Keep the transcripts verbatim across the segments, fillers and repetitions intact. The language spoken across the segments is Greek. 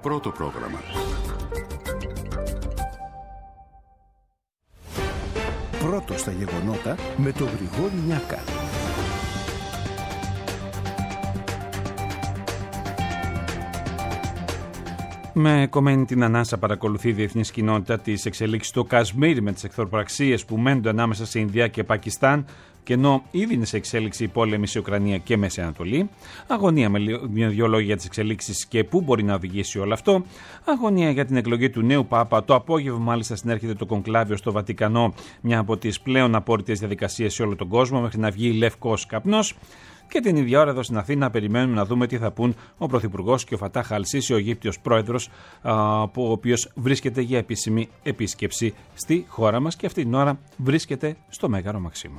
Πρώτο πρόγραμμα. Πρώτο στα γεγονότα με τον Γρηγόρη Νιάκα. Με κομμένη την ανάσα παρακολουθεί η διεθνής κοινότητα τις εξελίξεις στο Κασμίρ με τις εχθροπραξίες που μένονται ανάμεσα σε Ινδία και Πακιστάν, και ενώ ήδη είναι σε εξέλιξη η πόλεμη σε Ουκρανία και Μέση Ανατολή. Αγωνία με δύο λόγια για τις εξελίξεις και πού μπορεί να οδηγήσει όλο αυτό. Αγωνία για την εκλογή του νέου Πάπα. Το απόγευμα, μάλιστα, συνέρχεται το κονκλάβιο στο Βατικανό, μια από τις πλέον απόρριτες διαδικασίες σε όλο τον κόσμο, μέχρι να βγει λευκός καπνός. Και την ίδια ώρα εδώ στην Αθήνα περιμένουμε να δούμε τι θα πούν ο Πρωθυπουργός και ο Φατάχ Αλ-Σίσι, ο Αιγύπτιος πρόεδρος, ο οποίος βρίσκεται για επίσημη επίσκεψη στη χώρα μας και αυτή την ώρα βρίσκεται στο Μέγαρο Μαξίμου.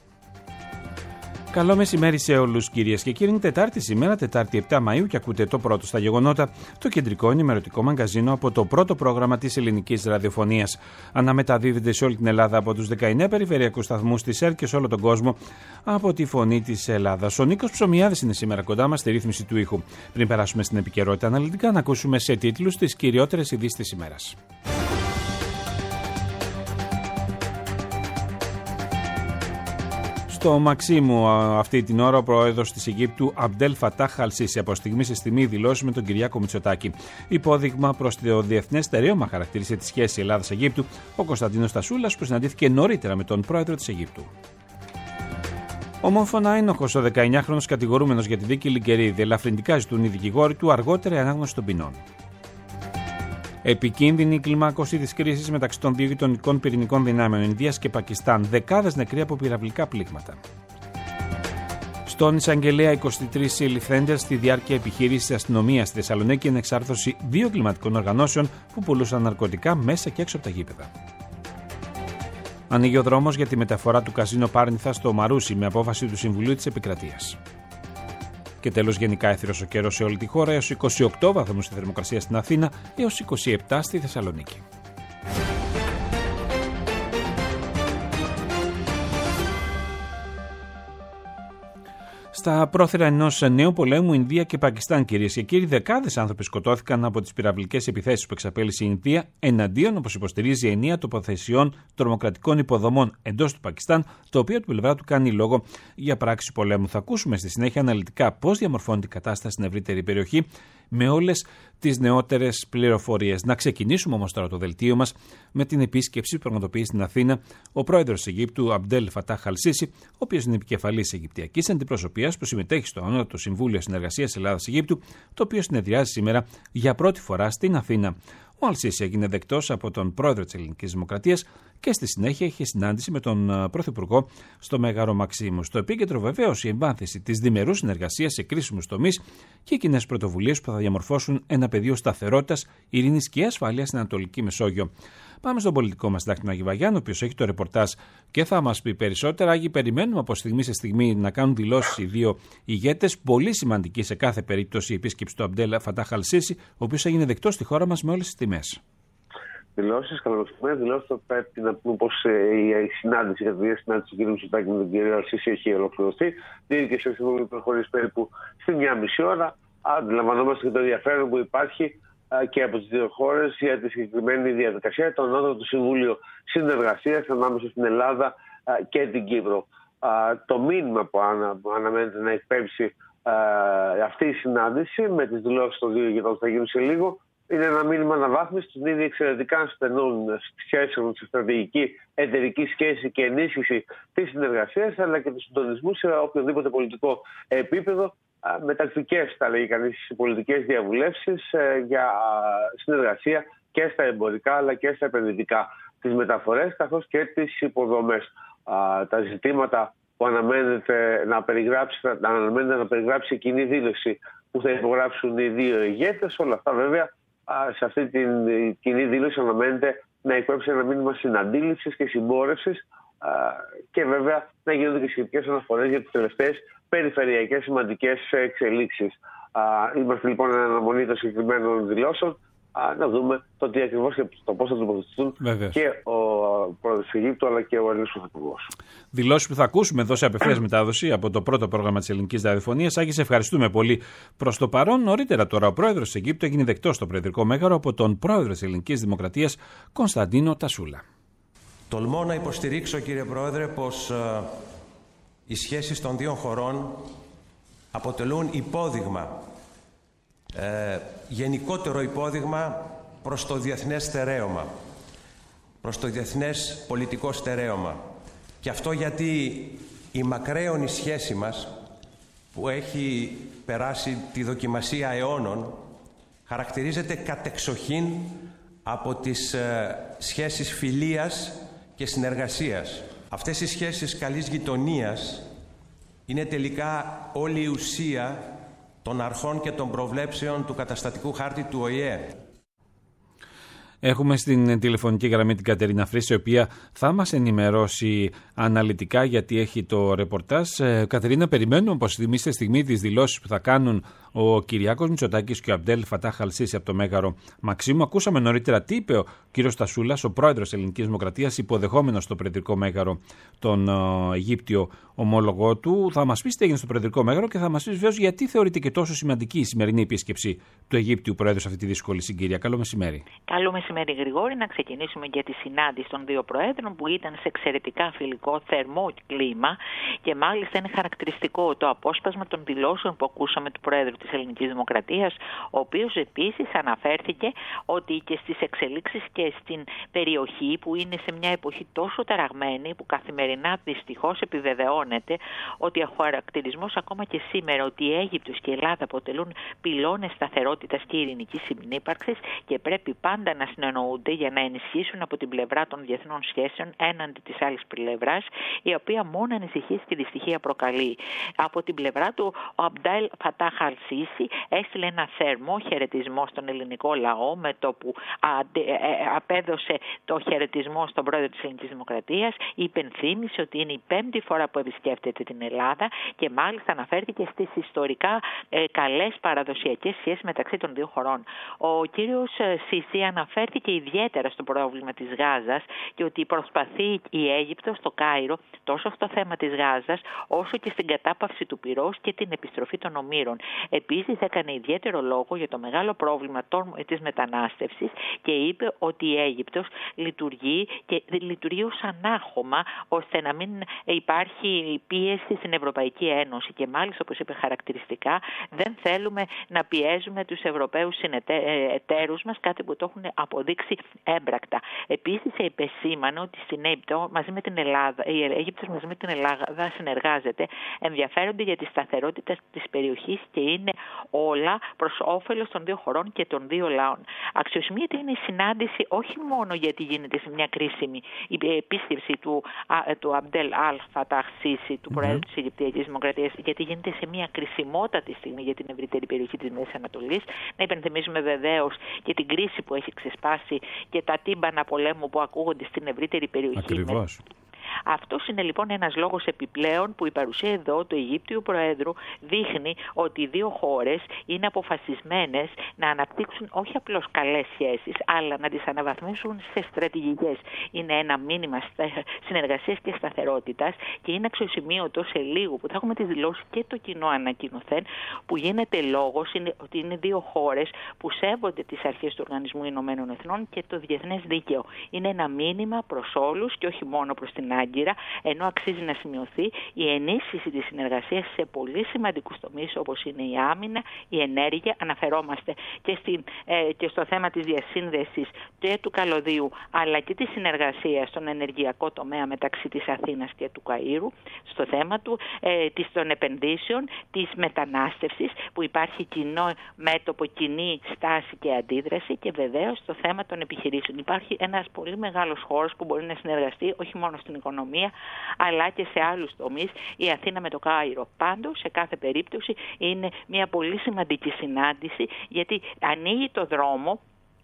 Καλό μεσημέρι σε όλους, κυρίες και κύριοι. Είναι Τετάρτη σήμερα, Τετάρτη επτά Μαΐου, και ακούτε το πρώτο στα γεγονότα, το κεντρικό ενημερωτικό μαγκαζίνο από το πρώτο πρόγραμμα της ελληνικής ραδιοφωνίας. Αναμεταδίδεται σε όλη την Ελλάδα από τους δεκαεννέα περιφερειακούς σταθμούς της ΕΡΤ και σε όλο τον κόσμο από τη Φωνή της Ελλάδας. Ο Νίκος Ψωμιάδης είναι σήμερα κοντά μας στη ρύθμιση του ήχου. Πριν περάσουμε στην επικαιρότητα αναλυτικά, να ακούσουμε σε τίτλους τις κυριότερες ειδήσεις της ημέρας. Στο Μαξίμου αυτή την ώρα ο πρόεδρος της Αιγύπτου Αμπντέλ Φατάχ Αλ-Σίσι από στιγμή σε στιγμή δηλώσει με τον Κυριάκο Μητσοτάκη. Υπόδειγμα προς το διεθνές στερέωμα χαρακτήρισε τη σχέση Ελλάδας-Αιγύπτου ο Κωνσταντίνος Τασούλας, που συναντήθηκε νωρίτερα με τον πρόεδρο της Αιγύπτου. Ομόφωνα ένοχος ο δεκαεννιάχρονος κατηγορούμενος για τη δίκη Λιγκερίδη. Ελαφρυντικά ζητούν οι δικηγόροι του αργότερα η ανάγνωση των ποινών. Επικίνδυνη η κλιμάκωση της κρίσης μεταξύ των δύο γειτονικών πυρηνικών δυνάμεων Ινδίας και Πακιστάν. Δεκάδες νεκροί από πυραυλικά πλήγματα. Στον εισαγγελέα είκοσι τρεις συλληφθέντες στη διάρκεια επιχείρησης της αστυνομίας στη Θεσσαλονίκη εν εξάρθρωση δύο κλιματικών οργανώσεων που πουλούσαν ναρκωτικά μέσα και έξω από τα γήπεδα. Ανοίγει ο δρόμος για τη μεταφορά του καζίνο Πάρνηθα στο Μαρούσι με απόφαση του Συμβουλίου της Επικρατείας. Και τέλος, γενικά έθριος ο καιρός σε όλη τη χώρα, έως είκοσι οκτώ βαθμούς στη θερμοκρασία στην Αθήνα, έως είκοσι επτά στη Θεσσαλονίκη. Στα πρόθυρα ενός νέου πολέμου, Ινδία και Πακιστάν, κυρίες και κύριοι, δεκάδες άνθρωποι σκοτώθηκαν από τις πυραυλικές επιθέσεις που εξαπέλυσε η Ινδία εναντίον, όπως υποστηρίζει, εννέα τοποθεσιών τρομοκρατικών υποδομών εντός του Πακιστάν, το οποίο του πλευρά του κάνει λόγο για πράξη πολέμου. Θα ακούσουμε στη συνέχεια αναλυτικά πώς διαμορφώνεται η κατάσταση στην ευρύτερη περιοχή με όλες τις νεότερες πληροφορίες. Να ξεκινήσουμε όμως τώρα το δελτίο μας με την επίσκεψη που πραγματοποιεί στην Αθήνα ο πρόεδρος της Αιγύπτου Αμπντέλ Φατάχ Αλ-Σίσι, ο οποίος είναι επικεφαλής Αιγυπτιακής Αντιπροσωπείας που συμμετέχει στο Ανώτατο Συμβούλιο Συνεργασίας Ελλάδας-Αιγύπτου, το οποίο συνεδριάζει σήμερα για πρώτη φορά στην Αθήνα. Ο Αλ-Σίσι έγινε δεκτός από τον πρόεδρο της Ελληνικής Δημοκρατίας και στη συνέχεια είχε συνάντηση με τον Πρωθυπουργό στο Μέγαρο Μαξίμου. Στο επίκεντρο, βεβαίως, η εμβάθυνση της διμερούς συνεργασίας σε κρίσιμους τομείς και οι κοινές πρωτοβουλίες που θα διαμορφώσουν ένα πεδίο σταθερότητας, ειρήνης και ασφάλειας στην Ανατολική Μεσόγειο. Πάμε στον πολιτικό μας συντάκτη Άγη Βαγιάννη, ο οποίος έχει το ρεπορτάζ και θα μας πει περισσότερα. Άγη, περιμένουμε από στιγμή σε στιγμή να κάνουν δηλώσεις οι δύο ηγέτες. Πολύ σημαντική σε κάθε περίπτωση η επίσκεψη του Αμπντέλ Φατάχ Αλ-Σίσι, ο οποίος έγινε δεκτός στη χώρα μας με όλες τις τιμές. Δηλώσεις, καλωσορισμές δηλώσεις. Το πρέπει να πούμε πως η συνάντηση, η κατηδία συνάντηση του κ. Μητσοτάκη με τον κ. Αλ-Σίσι έχει ολοκληρωθεί. Διήρκησε όσο έχει προχωρήσει περίπου στη μία μισή ώρα. Αντιλαμβανόμαστε και το ενδιαφέρον που υπάρχει και από τις δύο χώρες για τη συγκεκριμένη διαδικασία, το Ανώτατο Συμβούλιο Συνεργασίας ανάμεσα στην Ελλάδα και την Κύπρο. Το μήνυμα που αναμένεται να εκπέμψει αυτή η συνάντηση με τις δηλώσεις των δύο ηγετών που θα γίνουν σε λίγο είναι ένα μήνυμα αναβάθμισης των ήδη εξαιρετικά στενών σχέσεων στη στρατηγική εταιρική σχέση και ενίσχυση της συνεργασίας, αλλά και του συντονισμού σε οποιοδήποτε πολιτικό επίπεδο, με τακτικές, θα λέγει κανείς, πολιτικές διαβουλεύσεις για συνεργασία και στα εμπορικά αλλά και στα επενδυτικά, τις μεταφορές καθώς και τις υποδομές. Τα ζητήματα που αναμένεται να περιγράψει, να αναμένεται να περιγράψει η κοινή δήλωση που θα υπογράψουν οι δύο ηγέτες, όλα αυτά βέβαια σε αυτή την κοινή δήλωση αναμένεται να εκπέμψει ένα μήνυμα συναντήληψης και συμπόρευσης και βέβαια να γίνονται και σχετικές αναφορές για τις τελευταίες περιφερειακές σημαντικές εξελίξεις. Είμαστε λοιπόν εν αναμονή των συγκεκριμένων δηλώσεων να δούμε το τι ακριβώς και το πώς θα τοποθετηθούν και ο πρόεδρος της Αιγύπτου αλλά και ο Έλληνας Πρωθυπουργός. Δηλώσεις που θα ακούσουμε εδώ σε απευθείας μετάδοση από το πρώτο πρόγραμμα της Ελληνικής Ραδιοφωνίας. Άκη, σε ευχαριστούμε πολύ. Προς το παρόν, νωρίτερα τώρα, ο πρόεδρος της Αιγύπτου έγινε δεκτός στο Προεδρικό Μέγαρο από τον πρόεδρο της Ελληνικής Δημοκρατίας, Κωνσταντίνο Τασούλα. Τολμώ να υποστηρίξω, κύριε Πρόεδρε, πως ε, οι σχέσεις των δύο χωρών αποτελούν υπόδειγμα, ε, γενικότερο υπόδειγμα προς το διεθνές στερέωμα, προς το διεθνές πολιτικό στερέωμα. Και αυτό γιατί η μακραίωνη σχέση μας, που έχει περάσει τη δοκιμασία αιώνων, χαρακτηρίζεται κατεξοχήν από τις ε, σχέσεις φιλίας και συνεργασίας. Αυτές οι σχέσεις καλής γειτονίας είναι τελικά όλη η ουσία των αρχών και των προβλέψεων του καταστατικού χάρτη του Ο Η Ε. Έχουμε στην τηλεφωνική γραμμή την Κατερίνα Φρύση, η οποία θα μας ενημερώσει αναλυτικά γιατί έχει το ρεπορτάζ. Ε, Κατερίνα, περιμένουμε από στιγμή στη στιγμή τις δηλώσεις που θα κάνουν ο Κυριάκος Μητσοτάκης και ο Αμπντέλ Φατάχ Αλ-Σίσι από το Μέγαρο Μαξίμου. Ακούσαμε νωρίτερα τι είπε ο κύριος Τασούλας, ο πρόεδρος της Ελληνικής Δημοκρατίας, υποδεχόμενος στο Προεδρικό Μέγαρο τον uh, Αιγύπτιο ομόλογό του. Θα μας πεις τι έγινε στο Προεδρικό Μέγαρο και θα μας πεις βεβαίως γιατί θεωρείται και τόσο σημαντική η σημερινή επίσκεψη του Αιγύπτιου Προέδρου σε αυτή τη δύσκολη συγκυρία. Καλό μεσημέρι. Καλό μεσημέρι, Γρηγόρη. Να ξεκινήσουμε για τη συνάντηση των δύο Προέδρων που ήταν σε εξαιρετικά φιλικό, θερμό κλίμα και μάλιστα είναι χαρακτηριστικό το απόσπασμα των δηλώσεων που ακούσαμε του Προέδρου της Ελληνικής Δημοκρατίας, ο οποίος επίσης αναφέρθηκε ότι και στις εξελίξεις και στην περιοχή που είναι σε μια εποχή τόσο ταραγμένη που καθημερινά δυστυχώς επιβεβαιώνεται ότι ο χαρακτηρισμός ακόμα και σήμερα ότι η Αίγυπτος και η Ελλάδα αποτελούν πυλώνες σταθερότητας και ειρηνικής συνύπαρξης και πρέπει πάντα να συνεννοούνται για να ενισχύσουν από την πλευρά των διεθνών σχέσεων έναντι της άλλης πλευράς, η οποία μόνο ανησυχίες και δυστυχία προκαλεί. Από την πλευρά του, ο Αμπντέλ Φατάχ Αλ-Σίσι έστειλε ένα θερμό χαιρετισμό στον ελληνικό λαό με το που απέδωσε το χαιρετισμό στον πρόεδρο της Ελληνικής Δημοκρατίας, υπενθύμησε ότι είναι η πέμπτη φορά που επισκέφτεται την Ελλάδα και μάλιστα αναφέρθηκε στις ιστορικά ε, καλές παραδοσιακές σχέσεις μεταξύ των δύο χωρών. Ο κύριος Σίσι αναφέρθηκε ιδιαίτερα στο πρόβλημα της Γάζας και ότι προσπαθεί η Αίγυπτος στο Κάιρο τόσο στο θέμα της Γάζας όσο και στην κατάπαυση του πυρός και την επιστροφή των ομήρων. Επίσης έκανε ιδιαίτερο λόγο για το μεγάλο πρόβλημα της μετανάστευσης και είπε ότι η Αίγυπτος λειτουργεί και λειτουργεί ως ανάχωμα ώστε να μην υπάρχει πίεση στην Ευρωπαϊκή Ένωση και μάλιστα, όπως είπε χαρακτηριστικά, δεν θέλουμε να πιέζουμε τους Ευρωπαίους εταίρους μας, κάτι που το έχουν αποδείξει έμπρακτα. Επίσης επεσήμανε ότι στην Αίγυπτο μαζί με την Ελλάδα, η Αίγυπτος μαζί με την Ελλάδα συνεργάζεται, ενδιαφέρονται για τη σταθερότητα της περιοχής και είναι όλα προς όφελος των δύο χωρών και των δύο λαών. Αξιοσημείωτη είναι η συνάντηση όχι μόνο γιατί γίνεται σε μια κρίσιμη η επίσκεψη του, του Αμπντέλ Φατάχ Αλ-Σίσι, του Προέδρου mm-hmm. της Αιγυπτιακής Δημοκρατίας, γιατί γίνεται σε μια κρισιμότατη στιγμή για την ευρύτερη περιοχή της Μέσης Ανατολής. Να υπενθυμίζουμε βεβαίως και την κρίση που έχει ξεσπάσει και τα τύμπανα πολέμου που ακούγονται στην ευρύτερη περιοχή. Ακριβώς. Αυτό είναι λοιπόν ένας λόγος επιπλέον που η παρουσία εδώ του Αιγύπτιου Προέδρου δείχνει ότι οι δύο χώρες είναι αποφασισμένες να αναπτύξουν όχι απλώς καλές σχέσεις, αλλά να τις αναβαθμίσουν σε στρατηγικές. Είναι ένα μήνυμα συνεργασίας και σταθερότητας και είναι αξιοσημείωτο σε λίγο που θα έχουμε τις δηλώσεις και το κοινό ανακοινωθέν που γίνεται λόγος είναι ότι είναι δύο χώρες που σέβονται τις αρχές του Οργανισμού Ηνωμένων Εθνών και το διεθνές δίκαιο. Είναι ένα μήνυμα προς όλους και όχι μόνο προς την Άγκυρα, ενώ αξίζει να σημειωθεί η ενίσχυση της συνεργασίας σε πολύ σημαντικούς τομείς όπως είναι η άμυνα, η ενέργεια. Αναφερόμαστε και, στην, ε, και στο θέμα της διασύνδεσης και του καλωδίου, αλλά και τη συνεργασία στον ενεργειακό τομέα μεταξύ της Αθήνας και του Καΐρου, στο θέμα του, ε, της, των επενδύσεων, της μετανάστευσης, που υπάρχει κοινό μέτωπο, κοινή στάση και αντίδραση, και βεβαίως στο θέμα των επιχειρήσεων. Υπάρχει ένας πολύ μεγάλος χώρος που μπορεί να συνεργαστεί όχι μόνο στην οικονομία, αλλά και σε άλλους τομείς, η Αθήνα με το Κάιρο. Πάντως, σε κάθε περίπτωση, είναι μια πολύ σημαντική συνάντηση, γιατί ανοίγει το δρόμο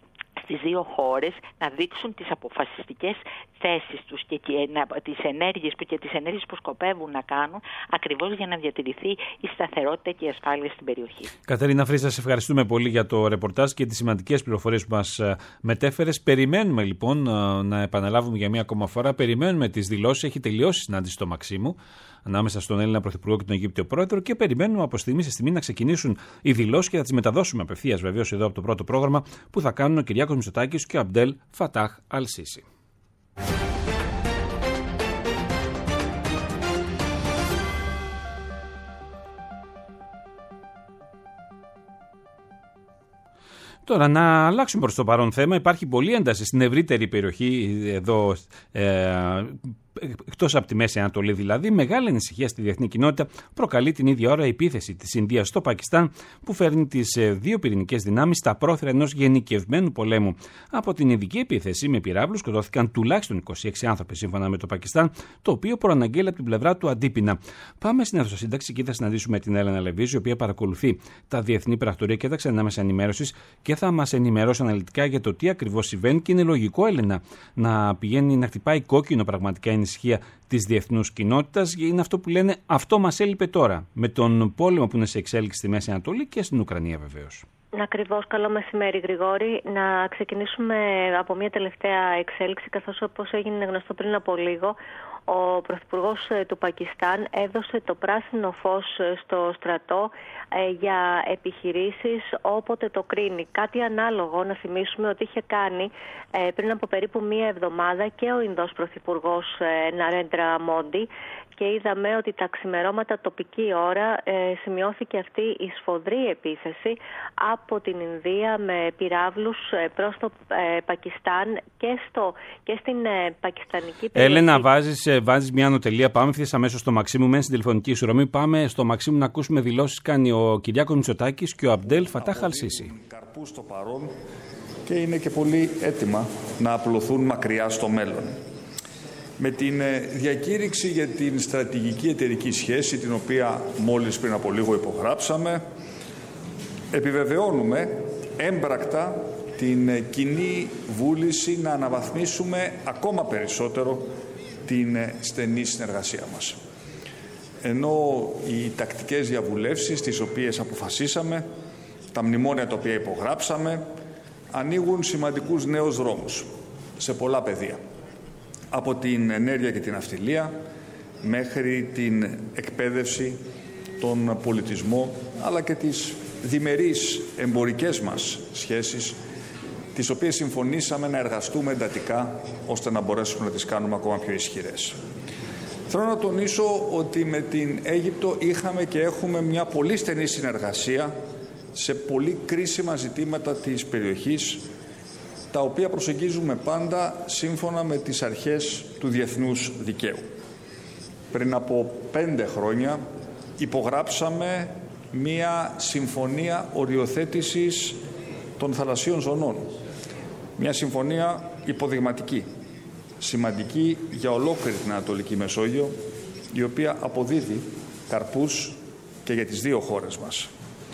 στις δύο χώρες να δείξουν τις αποφασιστικές θέσεις τους και τις ενέργειες που, και τις ενέργειες που σκοπεύουν να κάνουν, ακριβώς για να διατηρηθεί η σταθερότητα και η ασφάλεια στην περιοχή. Κατερίνα Φρύσα, σε ευχαριστούμε πολύ για το ρεπορτάζ και τις σημαντικές πληροφορίες που μας μετέφερες. Περιμένουμε λοιπόν να επαναλάβουμε για μία ακόμα φορά, περιμένουμε τις δηλώσεις. Έχει τελειώσει η συνάντηση στο Μαξίμου ανάμεσα στον Έλληνα Πρωθυπουργό και τον Αιγύπτιο Πρόεδρο και περιμένουμε από στιγμή σε στιγμή να ξεκινήσουν οι δηλώσεις και θα τις μεταδώσουμε απευθείας βεβαίως εδώ από το πρώτο πρόγραμμα που θα κάνουν ο Κυριάκος Μητσοτάκης και ο Αμπντέλ Φατάχ Αλ-Σίσι. Τώρα, να αλλάξουμε προς το παρόν θέμα. Υπάρχει πολλή ένταση στην ευρύτερη περιοχή εδώ, ε, εκτός από τη Μέση Ανατολή δηλαδή. Μεγάλη ανησυχία στη διεθνή κοινότητα προκαλεί την ίδια ώρα η επίθεση της Ινδίας στο Πακιστάν, που φέρνει τις δύο πυρηνικές δυνάμεις στα πρόθυρα ενός γενικευμένου πολέμου. Από την ειδική επίθεση με πυράβλους σκοτώθηκαν τουλάχιστον είκοσι έξι άνθρωποι, σύμφωνα με το Πακιστάν, το οποίο προαναγγέλει από την πλευρά του αντίπεινα. Πάμε στην αίθουσα σύνταξη και θα συναντήσουμε την Έλενα Λεβίζη, η οποία παρακολουθεί τα διεθνή πρακτορία και τα ξένα μέσα ενημέρωσης και θα μας ενημερώσει αναλυτικά για το τι ακριβώς συμβαίνει. Και είναι λογικό, Έλενα, να πηγαίνει να χτυπάει κόκκινο πραγματικά η ανησυχία της διεθνούς κοινότητας. Είναι αυτό που λένε, αυτό μας έλειπε τώρα, με τον πόλεμο που είναι σε εξέλιξη στη Μέση Ανατολή και στην Ουκρανία βεβαίως. Ακριβώς. Καλό μεσημέρι, Γρηγόρη. Να ξεκινήσουμε από μια τελευταία εξέλιξη, καθώς όπως έγινε γνωστό πριν από λίγο, ο Πρωθυπουργός του Πακιστάν έδωσε το πράσινο φως στο στρατό ε, για επιχειρήσεις όποτε το κρίνει. Κάτι ανάλογο, να θυμίσουμε ότι είχε κάνει ε, πριν από περίπου μία εβδομάδα και ο Ινδός Πρωθυπουργός ε, Ναρέντρα Μόντι, και είδαμε ότι τα ξημερώματα τοπική ώρα ε, σημειώθηκε αυτή η σφοδρή επίθεση από την Ινδία με πυράβλους ε, προς το ε, Πακιστάν και, στο, και στην ε, πακιστανική περιοχή. Έλενα, βάζεις, ε, βάζεις μια ανωτελεία. Πάμε ευθύς αμέσως στο Μαξίμου, μένει στην τηλεφωνική ισορρομή. Πάμε στο Μαξίμου να ακούσουμε δηλώσεις κάνει ο Κυριάκος Μητσοτάκης και ο Αμπντέλ Φατάχ Αλ-Σίσι. Καρπού στο παρόν και είναι και πολύ έτοιμα να απλωθούν μακριά στο μέλλον. Με την διακήρυξη για την στρατηγική εταιρική σχέση, την οποία μόλις πριν από λίγο υπογράψαμε, επιβεβαιώνουμε έμπρακτα την κοινή βούληση να αναβαθμίσουμε ακόμα περισσότερο την στενή συνεργασία μας. Ενώ οι τακτικές διαβουλεύσεις, τις οποίες αποφασίσαμε, τα μνημόνια τα οποία υπογράψαμε, ανοίγουν σημαντικούς νέους δρόμους σε πολλά πεδία. Από την ενέργεια και την ναυτιλία μέχρι την εκπαίδευση, τον πολιτισμό, αλλά και τις διμερείς εμπορικές μας σχέσεις, τις οποίες συμφωνήσαμε να εργαστούμε εντατικά ώστε να μπορέσουμε να τις κάνουμε ακόμα πιο ισχυρές. Θέλω να τονίσω ότι με την Αίγυπτο είχαμε και έχουμε μια πολύ στενή συνεργασία σε πολύ κρίσιμα ζητήματα της περιοχής, τα οποία προσεγγίζουμε πάντα σύμφωνα με τις αρχές του διεθνούς δικαίου. Πριν από πέντε χρόνια υπογράψαμε μία συμφωνία οριοθέτησης των θαλασσίων ζωνών. Μια συμφωνία υποδειγματική, σημαντική για ολόκληρη την Ανατολική Μεσόγειο, η οποία αποδίδει καρπούς και για τις δύο χώρες μας.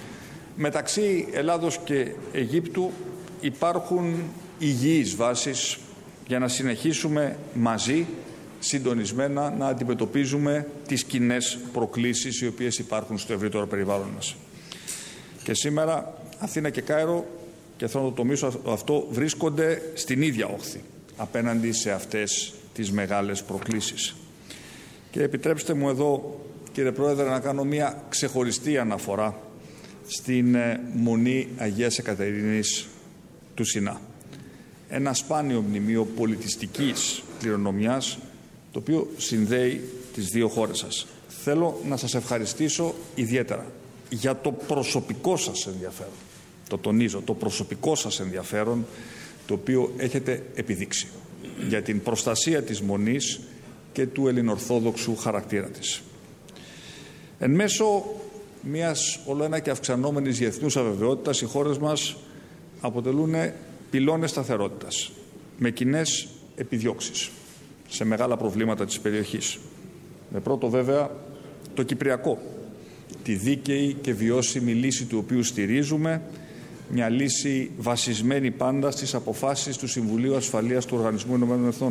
Μεταξύ Ελλάδος και Αιγύπτου υπάρχουν υγιείς βάσεις για να συνεχίσουμε μαζί, συντονισμένα, να αντιμετωπίζουμε τις κοινές προκλήσεις οι οποίες υπάρχουν στο ευρύτερο περιβάλλον μας. Και σήμερα Αθήνα και Κάιρο, και θέλω να το τομίσω αυτό, βρίσκονται στην ίδια όχθη απέναντι σε αυτές τις μεγάλες προκλήσεις. Και επιτρέψτε μου εδώ, κύριε Πρόεδρε, να κάνω μια ξεχωριστή αναφορά στην Μονή Αγίας Εκατερίνης του Σινά. Ένα σπάνιο μνημείο πολιτιστικής κληρονομιάς, το οποίο συνδέει τις δύο χώρες σας. Θέλω να σας ευχαριστήσω ιδιαίτερα για το προσωπικό σας ενδιαφέρον. Το τονίζω, το προσωπικό σας ενδιαφέρον, το οποίο έχετε επιδείξει για την προστασία της Μονής και του ελληνορθόδοξου χαρακτήρα της. Εν μέσω μιας ολοένα και αυξανόμενης διεθνούς αβεβαιότητας, οι χώρες μας αποτελούν πυλώνες σταθερότητας, με κοινές επιδιώξεις σε μεγάλα προβλήματα της περιοχής. Με πρώτο βέβαια το Κυπριακό, τη δίκαιη και βιώσιμη λύση του οποίου στηρίζουμε μια λύση βασισμένη πάντα στις αποφάσεις του Συμβουλίου Ασφαλείας του Οργανισμού Ηνωμένων Εθνών.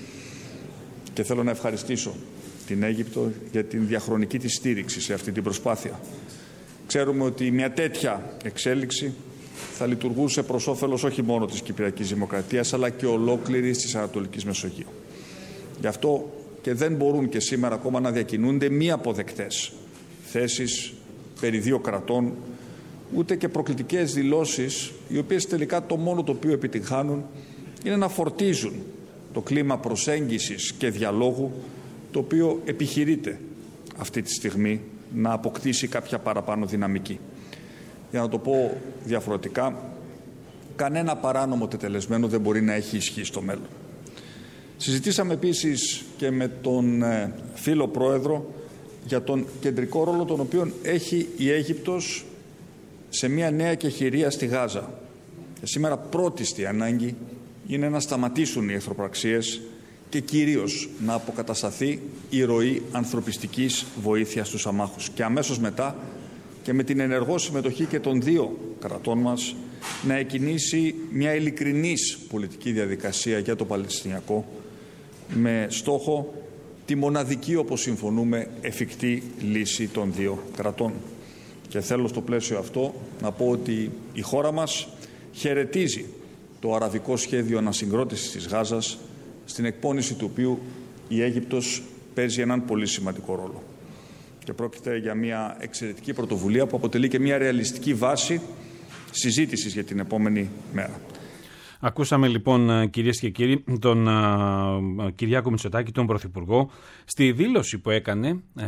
Και θέλω να ευχαριστήσω την Αίγυπτο για την διαχρονική της στήριξη σε αυτή την προσπάθεια. Ξέρουμε ότι μια τέτοια εξέλιξη θα λειτουργούσε προς όφελος όχι μόνο της Κυπριακής Δημοκρατίας, αλλά και ολόκληρης της Ανατολικής Μεσογείου. Γι' αυτό και δεν μπορούν και σήμερα ακόμα να διακινούνται μη αποδεκτές θέσεις περί δύο κρατών, ούτε και προκλητικές δηλώσεις, οι οποίες τελικά το μόνο το οποίο επιτυγχάνουν είναι να φορτίζουν το κλίμα προσέγγισης και διαλόγου, το οποίο επιχειρείται αυτή τη στιγμή να αποκτήσει κάποια παραπάνω δυναμική. Για να το πω διαφορετικά, κανένα παράνομο τετελεσμένο δεν μπορεί να έχει ισχύ στο μέλλον. Συζητήσαμε επίσης και με τον φίλο πρόεδρο για τον κεντρικό ρόλο τον οποίο έχει η Αίγυπτος σε μια νέα κεχηρία στη Γάζα. Και σήμερα πρώτιστη ανάγκη είναι να σταματήσουν οι εχθροπραξίες και κυρίως να αποκατασταθεί η ροή ανθρωπιστικής βοήθειας στους αμάχους. Και αμέσως μετά και με την ενεργό συμμετοχή και των δύο κρατών μας να εκκινήσει μια ειλικρινής πολιτική διαδικασία για το Παλαιστινιακό με στόχο τη μοναδική, όπως συμφωνούμε, εφικτή λύση των δύο κρατών. Και θέλω στο πλαίσιο αυτό να πω ότι η χώρα μας χαιρετίζει το αραβικό σχέδιο ανασυγκρότησης της Γάζας, στην εκπόνηση του οποίου η Αίγυπτος παίζει έναν πολύ σημαντικό ρόλο. Και πρόκειται για μια εξαιρετική πρωτοβουλία που αποτελεί και μια ρεαλιστική βάση συζήτησης για την επόμενη μέρα. Ακούσαμε λοιπόν, κυρίες και κύριοι, τον uh, Κυριάκο Μητσοτάκη, τον Πρωθυπουργό, στη δήλωση που έκανε ε,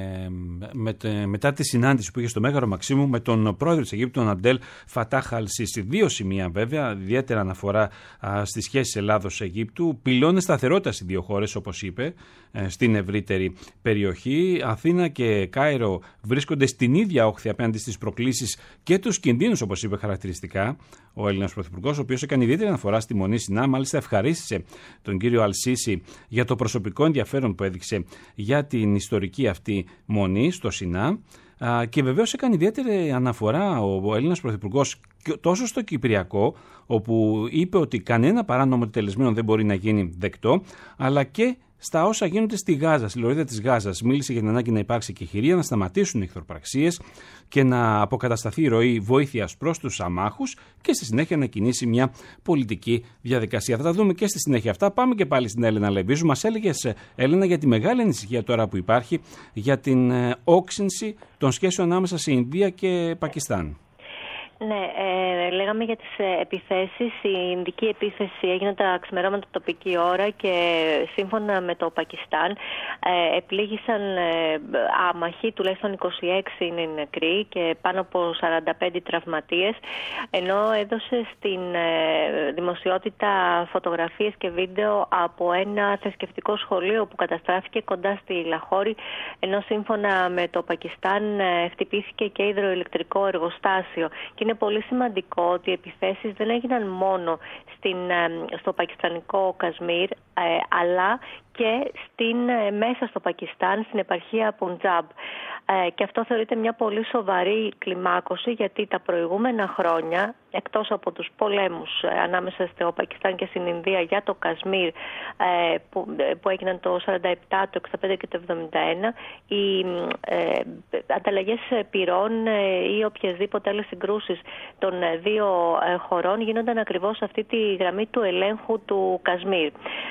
με, τε, μετά τη συνάντηση που είχε στο Μέγαρο Μαξίμου με τον πρόεδρο της Αιγύπτου, τον Αμπτέλ Φατάχ Αλ-Σίσι. Δύο σημεία βέβαια, ιδιαίτερα αναφορά uh, στις σχέσεις Ελλάδος-Αιγύπτου, πυλώνες σταθερότητας οι δύο χώρες, όπως είπε, ε, στην ευρύτερη περιοχή. Αθήνα και Κάιρο βρίσκονται στην ίδια όχθη απέναντι στις προκλήσεις και τους κινδύνους, όπως είπε χαρακτηριστικά ο Έλληνας Πρωθυπουργός, ο οποίος έκανε ιδιαίτερη αναφορά στη Μονή Σινά. Μάλιστα, ευχαρίστησε τον κύριο Αλ-Σίσι για το προσωπικό ενδιαφέρον που έδειξε για την ιστορική αυτή Μονή στο Σινά. Και βεβαίως έκανε ιδιαίτερη αναφορά ο Έλληνας Πρωθυπουργός τόσο στο Κυπριακό, όπου είπε ότι κανένα παράνομο τελεσμένο δεν μπορεί να γίνει δεκτό, αλλά και στα όσα γίνονται στη Γάζα, στη λωρίδα της Γάζας. Μίλησε για την ανάγκη να υπάρξει κεχηρία, να σταματήσουν οι εχθροπραξίες και να αποκατασταθεί η ροή βοήθειας προς τους αμάχους και στη συνέχεια να κινήσει μια πολιτική διαδικασία. Θα τα δούμε και στη συνέχεια αυτά. Πάμε και πάλι στην Έλενα Λεβίζου. Μας έλεγες, Έλενα, για τη μεγάλη ανησυχία τώρα που υπάρχει για την όξυνση των σχέσεων ανάμεσα σε Ινδία και Πακιστάν. Ναι, ε, λέγαμε για τις ε, επιθέσεις. Η Ινδική επίθεση έγινε τα ξημερώματα τοπική ώρα και σύμφωνα με το Πακιστάν ε, επλήγησαν ε, άμαχοι, τουλάχιστον είκοσι έξι είναι νεκροί και πάνω από σαράντα πέντε τραυματίες, ενώ έδωσε στην ε, δημοσιότητα φωτογραφίες και βίντεο από ένα θρησκευτικό σχολείο που καταστράφηκε κοντά στη Λαχώρη, ενώ σύμφωνα με το Πακιστάν ε, χτυπήθηκε και υδροηλεκτρικό εργοστάσιο. Είναι πολύ σημαντικό ότι οι επιθέσεις δεν έγιναν μόνο στην, στο πακιστανικό Κασμίρ, ε, αλλά και στην, μέσα στο Πακιστάν, στην επαρχία Πουντζάμπ. Ε, και αυτό θεωρείται μια πολύ σοβαρή κλιμάκωση, γιατί τα προηγούμενα χρόνια, εκτός από τους πολέμους ε, ανάμεσα στο Πακιστάν και στην Ινδία για το Κασμίρ, ε, που, που έγιναν το σαράντα επτά, το εξήντα πέντε και το εβδομήντα ένα, οι ε, ανταλλαγές πυρών ε, ή οποιασδήποτε άλλες συγκρούσεις των δύο ε, χωρών γίνονταν ακριβώς αυτή τη γραμμή του ελέγχου του Κασμίρ.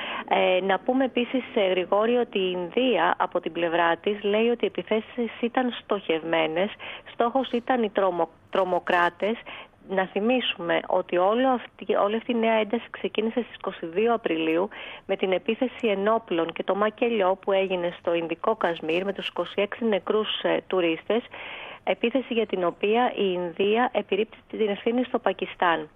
Ε, να πούμε επίσης, Γρηγόρη, ότι η Ινδία από την πλευρά της λέει ότι οι επιθέσεις ήταν στοχευμένες, στόχος ήταν οι τρομο, τρομοκράτες. Να θυμίσουμε ότι όλο αυτή, όλη αυτή η νέα ένταση ξεκίνησε στις είκοσι δύο Απριλίου με την επίθεση ενόπλων και το μακελιό που έγινε στο Ινδικό Κασμίρ με τους είκοσι έξι νεκρούς ε, τουρίστες, επίθεση για την οποία η Ινδία επιρρύπτει την ευθύνη στο Πακιστάν.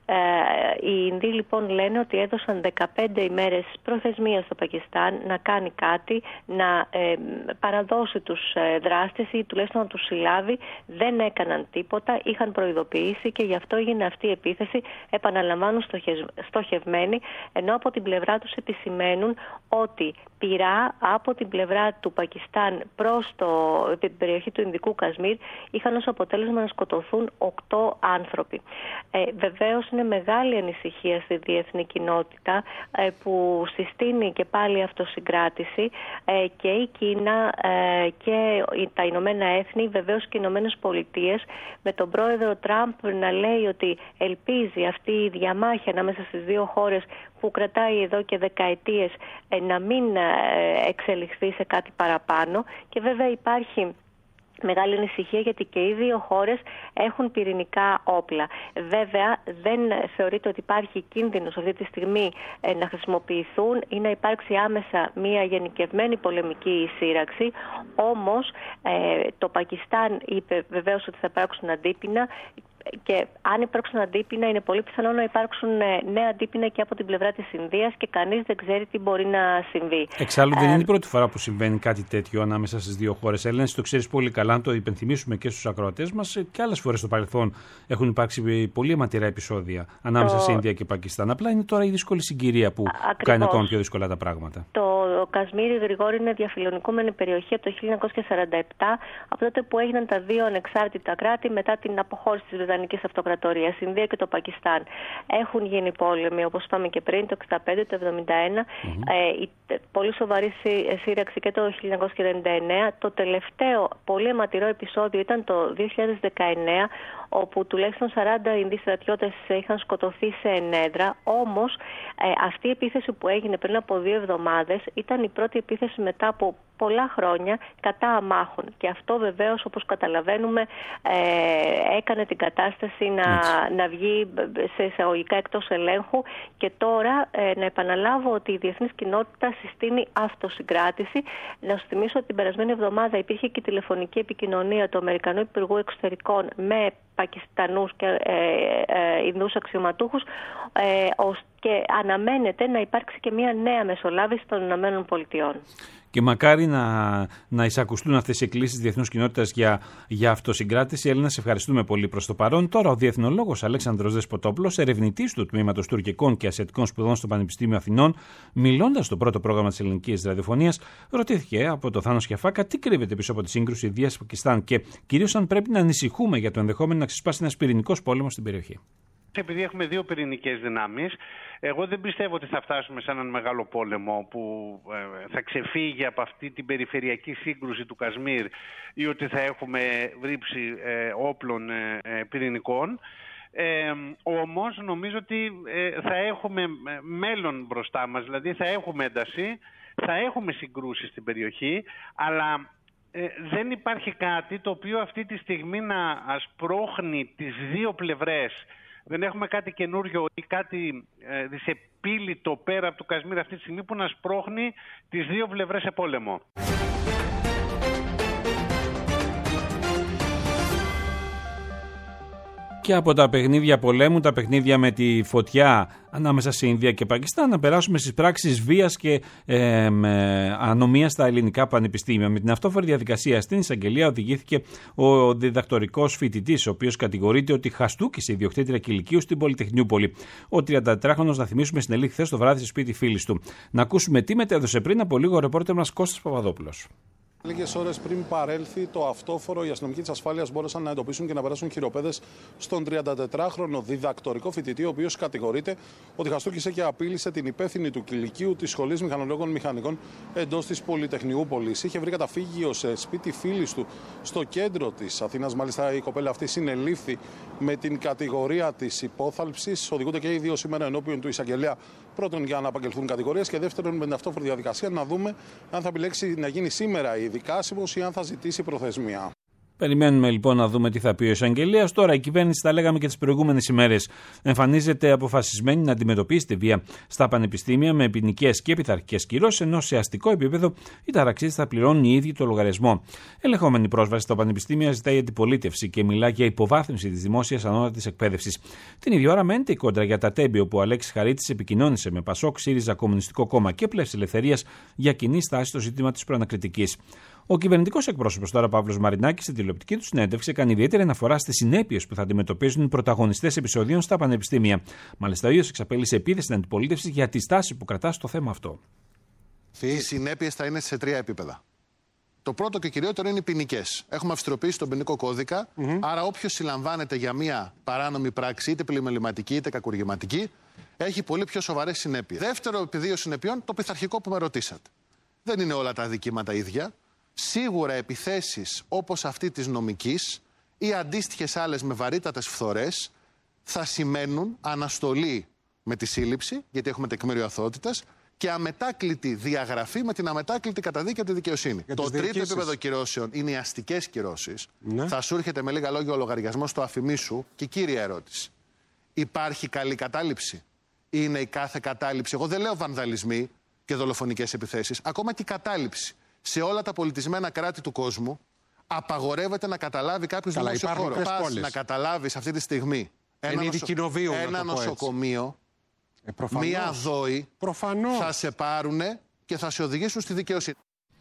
Ε, οι Ινδοί λοιπόν λένε ότι έδωσαν δεκαπέντε ημέρες προθεσμία στο Πακιστάν να κάνει κάτι, να ε, παραδώσει τους ε, δράστες ή τουλάχιστον να τους συλλάβει. Δεν έκαναν τίποτα, είχαν προειδοποιήσει και γι' αυτό έγινε αυτή η επίθεση, επαναλαμβάνουν στοχευμένη, ενώ από την πλευρά τους επισημαίνουν ότι πυρά από την πλευρά του Πακιστάν προς το, την περιοχή του Ινδικού Κασμίρ είχαν ως αποτέλεσμα να σκοτωθούν οκτώ άνθρωποι. Ε, βεβαίως είναι μεγάλη ανησυχία στη διεθνή κοινότητα ε, που συστήνει και πάλι αυτοσυγκράτηση ε, και η Κίνα ε, και τα Ηνωμένα Έθνη, βεβαίως και οι Ηνωμένες Πολιτείες, με τον πρόεδρο Τραμπ να λέει ότι ελπίζει αυτή η διαμάχη ανάμεσα στις δύο χώρες που κρατάει εδώ και δεκαετίες να μην εξελιχθεί σε κάτι παραπάνω, και βέβαια υπάρχει μεγάλη ανησυχία γιατί και οι δύο χώρες έχουν πυρηνικά όπλα. Βέβαια δεν θεωρείται ότι υπάρχει κίνδυνος αυτή τη στιγμή να χρησιμοποιηθούν ή να υπάρξει άμεσα μια γενικευμένη πολεμική σύραξη, όμως το Πακιστάν είπε βεβαίως ότι θα υπάρξουν αντίπεινα. Και αν υπάρξουν αντίπεινα, είναι πολύ πιθανό να υπάρξουν νέα αντίπεινα και από την πλευρά της Ινδίας και κανείς δεν ξέρει τι μπορεί να συμβεί. Εξάλλου, δεν ε... είναι η πρώτη φορά που συμβαίνει κάτι τέτοιο ανάμεσα στις δύο χώρες. Έλληνε, το ξέρεις πολύ καλά, να το υπενθυμίσουμε και στους ακροατές μας. Και άλλες φορές στο παρελθόν έχουν υπάρξει πολύ αιματηρά επεισόδια ανάμεσα το... σε Ινδία και Πακιστάν. Απλά είναι τώρα η δύσκολη συγκυρία που Ακριβώς. κάνει ακόμα πιο δύσκολα τα πράγματα. Το Κασμίρ, Γρηγόρη, είναι διαφιλονικούμενη περιοχή από το χίλια εννιακόσια σαράντα επτά, από τότε που έγιναν τα δύο ανεξάρτητα κράτη μετά την αποχώρηση της Βρετανικής Αυτοκρατορίας, η Ινδία και το Πακιστάν. Έχουν γίνει πόλεμοι, όπως είπαμε και πριν, το εξήντα πέντε, το εβδομήντα ένα, mm-hmm. ε, η πολύ σοβαρή σύραξη και το χίλια εννιακόσια ενενήντα εννέα. Το τελευταίο πολύ αιματηρό επεισόδιο ήταν το δύο χιλιάδες δεκαεννέα, όπου τουλάχιστον σαράντα Ινδοί στρατιώτες είχαν σκοτωθεί σε ενέδρα. Όμως ε, αυτή η επίθεση που έγινε πριν από δύο εβδομάδες ήταν η πρώτη επίθεση μετά από πολλά χρόνια κατά αμάχων. Και αυτό βεβαίως, όπως καταλαβαίνουμε, ε, έκανε την κατάσταση να, να βγει σε εισαγωγικά εκτός ελέγχου. Και τώρα ε, να επαναλάβω ότι η διεθνής κοινότητα συστήνει αυτοσυγκράτηση. Να σου θυμίσω ότι την περασμένη εβδομάδα υπήρχε και τηλεφωνική επικοινωνία του Αμερικανού Υπουργού Εξωτερικών με Πακιστανούς και ε, ε, Ινδούς αξιωματούχους ε, και αναμένεται να υπάρξει και μια νέα μεσολάβηση των Ηνωμένων Πολιτειών. Και μακάρι να, να εισακουστούν αυτές οι εκκλήσεις της διεθνούς κοινότητας για, για αυτοσυγκράτηση. Έλληνα, σε ευχαριστούμε πολύ προς το παρόν. Τώρα ο διεθνολόγος Αλέξανδρος Δεσποτόπουλος, ερευνητής του Τμήματος Τουρκικών και Ασιατικών Σπουδών στο Πανεπιστήμιο Αθηνών, μιλώντας στο πρώτο πρόγραμμα της ελληνικής ραδιοφωνίας, ρωτήθηκε από το Θάνο Σκιαφάκα τι κρύβεται πίσω από τη σύγκρουση Ινδίας-Πακιστάν και κυρίως αν πρέπει να ανησυχούμε για το ενδεχόμενο να ξεσπάσει ένας πυρηνικός πόλεμος στην περιοχή. Επειδή έχουμε δύο πυρηνικές δυνάμεις, εγώ δεν πιστεύω ότι θα φτάσουμε σε έναν μεγάλο πόλεμο που ε, θα ξεφύγει από αυτή την περιφερειακή σύγκρουση του Κασμίρ ή ότι θα έχουμε βρύψη ε, όπλων ε, ε, πυρηνικών. Ε, όμως νομίζω ότι ε, θα έχουμε μέλλον μπροστά μας, δηλαδή θα έχουμε ένταση, θα έχουμε συγκρούσεις στην περιοχή, αλλά ε, δεν υπάρχει κάτι το οποίο αυτή τη στιγμή να ασπρώχνει τις δύο πλευρές. Δεν έχουμε κάτι καινούριο ή κάτι ε, δυσεπίλητο πέρα από το Κασμίρ αυτή τη στιγμή που να σπρώχνει τις δύο πλευρές σε πόλεμο. Και από τα παιχνίδια πολέμου, τα παιχνίδια με τη φωτιά ανάμεσα σε Ινδία και Πακιστάν, να περάσουμε στις πράξεις βίας και ε, ανομίας στα ελληνικά πανεπιστήμια. Με την αυτόφορη διαδικασία στην εισαγγελία οδηγήθηκε ο διδακτορικός φοιτητής, ο οποίος κατηγορείται ότι χαστούκησε ιδιοκτήτρια κηλικείου στην Πολυτεχνιούπολη. Ο τριαντατετράχρονος, να θυμίσουμε, συνελήφθη χθες το βράδυ στο σπίτι φίλης του. Να ακούσουμε τι μετέδωσε πριν από λίγο ο ρεπόρτερ μας Κώστας Παπαδόπουλος. Λίγες ώρες πριν παρέλθει το αυτόφορο, οι αστυνομικοί της ασφάλειας μπόρεσαν να εντοπίσουν και να περάσουν χειροπέδες στον τριαντατετράχρονο διδακτορικό φοιτητή, ο οποίος κατηγορείται ότι χαστούκησε και απείλησε την υπεύθυνη του κηλικείου της Σχολής Μηχανολόγων Μηχανικών εντός της Πολυτεχνιούπολης. Είχε βρει καταφύγιο σε σπίτι φίλης του στο κέντρο της Αθήνας. Μάλιστα, η κοπέλα αυτή συνελήφθη με την κατηγορία της υπόθαλψης. Οδηγούνται και οι δύο σήμερα ενώπιον του εισαγγελέα. Πρώτον, για να απαγγελθούν κατηγορίες, και δεύτερον, με την αυτόφορη διαδικασία να δούμε αν θα επιλέξει να γίνει σήμερα η δικάσιμος ή αν θα ζητήσει προθεσμία. Περιμένουμε λοιπόν να δούμε τι θα πει ο εισαγγελέας. Τώρα η κυβέρνηση, τα λέγαμε και τις προηγούμενες ημέρες, εμφανίζεται αποφασισμένη να αντιμετωπίσει τη βία στα πανεπιστήμια με ποινικές και πειθαρχικές κυρώσεις, ενώ σε αστικό επίπεδο οι ταραξίτες θα πληρώνουν οι ίδιοι το λογαριασμό. Ελεγχόμενη πρόσβαση στα πανεπιστήμια ζητάει αντιπολίτευση και μιλά για υποβάθμιση της δημόσιας ανώτατης εκπαίδευσης. Την ίδια ώρα μένεται η κόντρα για τα τέμπη, όπου ο Αλέξης Χαρίτης επικοινώνησε με Πασόκ, ΣΥΡΙΖΑ, Κομμουνιστικό Κόμμα και Πλεύση Ελευθερίας για κοινή στάση στο ζήτημα της προανακριτικής. Ο κυβερνητικός εκπρόσωπος τώρα, Παύλος Μαρινάκης, στην τηλεοπτική του συνέντευξη, κάνει ιδιαίτερη αναφορά στις συνέπειες που θα αντιμετωπίζουν οι πρωταγωνιστές επεισοδίων στα πανεπιστήμια. Μάλιστα, ο ίδιος εξαπέλυσε επίθεση στην αντιπολίτευση για τη στάση που κρατά στο θέμα αυτό. Οι συνέπειες θα είναι σε τρία επίπεδα. Το πρώτο και κυριότερο είναι οι ποινικές. Έχουμε αυστηροποιήσει τον ποινικό κώδικα, mm-hmm. άρα όποιος συλλαμβάνεται για μια παράνομη πράξη, είτε πλημεληματική είτε κακουργηματική, έχει πολύ πιο σοβαρές συνέπειες. Δεύτερο πεδίο συνεπειών, το πειθαρχικό που με ρωτήσατε. Δεν είναι όλα τα αδικήματα ίδια. Σίγουρα επιθέσεις όπως αυτή της νομικής ή αντίστοιχες άλλες με βαρύτατες φθορές θα σημαίνουν αναστολή με τη σύλληψη, γιατί έχουμε τεκμήριο αθωότητας, και αμετάκλητη διαγραφή με την αμετάκλητη καταδίκη από τη δικαιοσύνη. Για το τρίτο επίπεδο κυρώσεων είναι οι αστικές κυρώσεις. Ναι. Θα σου έρχεται με λίγα λόγια ο λογαριασμός στο αφημί σου. Και κύρια ερώτηση. Υπάρχει καλή κατάληψη? Είναι η κάθε κατάληψη? Εγώ δεν λέω βανδαλισμοί και δολοφονικές επιθέσεις. Ακόμα και η κατάληψη. Σε όλα τα πολιτισμένα κράτη του κόσμου απαγορεύεται να καταλάβει κάποιος δημόσιο χώρο. Πας να καταλάβεις αυτή τη στιγμή ένα, νοσο... ένα νοσοκομείο, ε, μία δόη, προφανώς. Θα σε πάρουνε και θα σε οδηγήσουν στη δικαιοσύνη.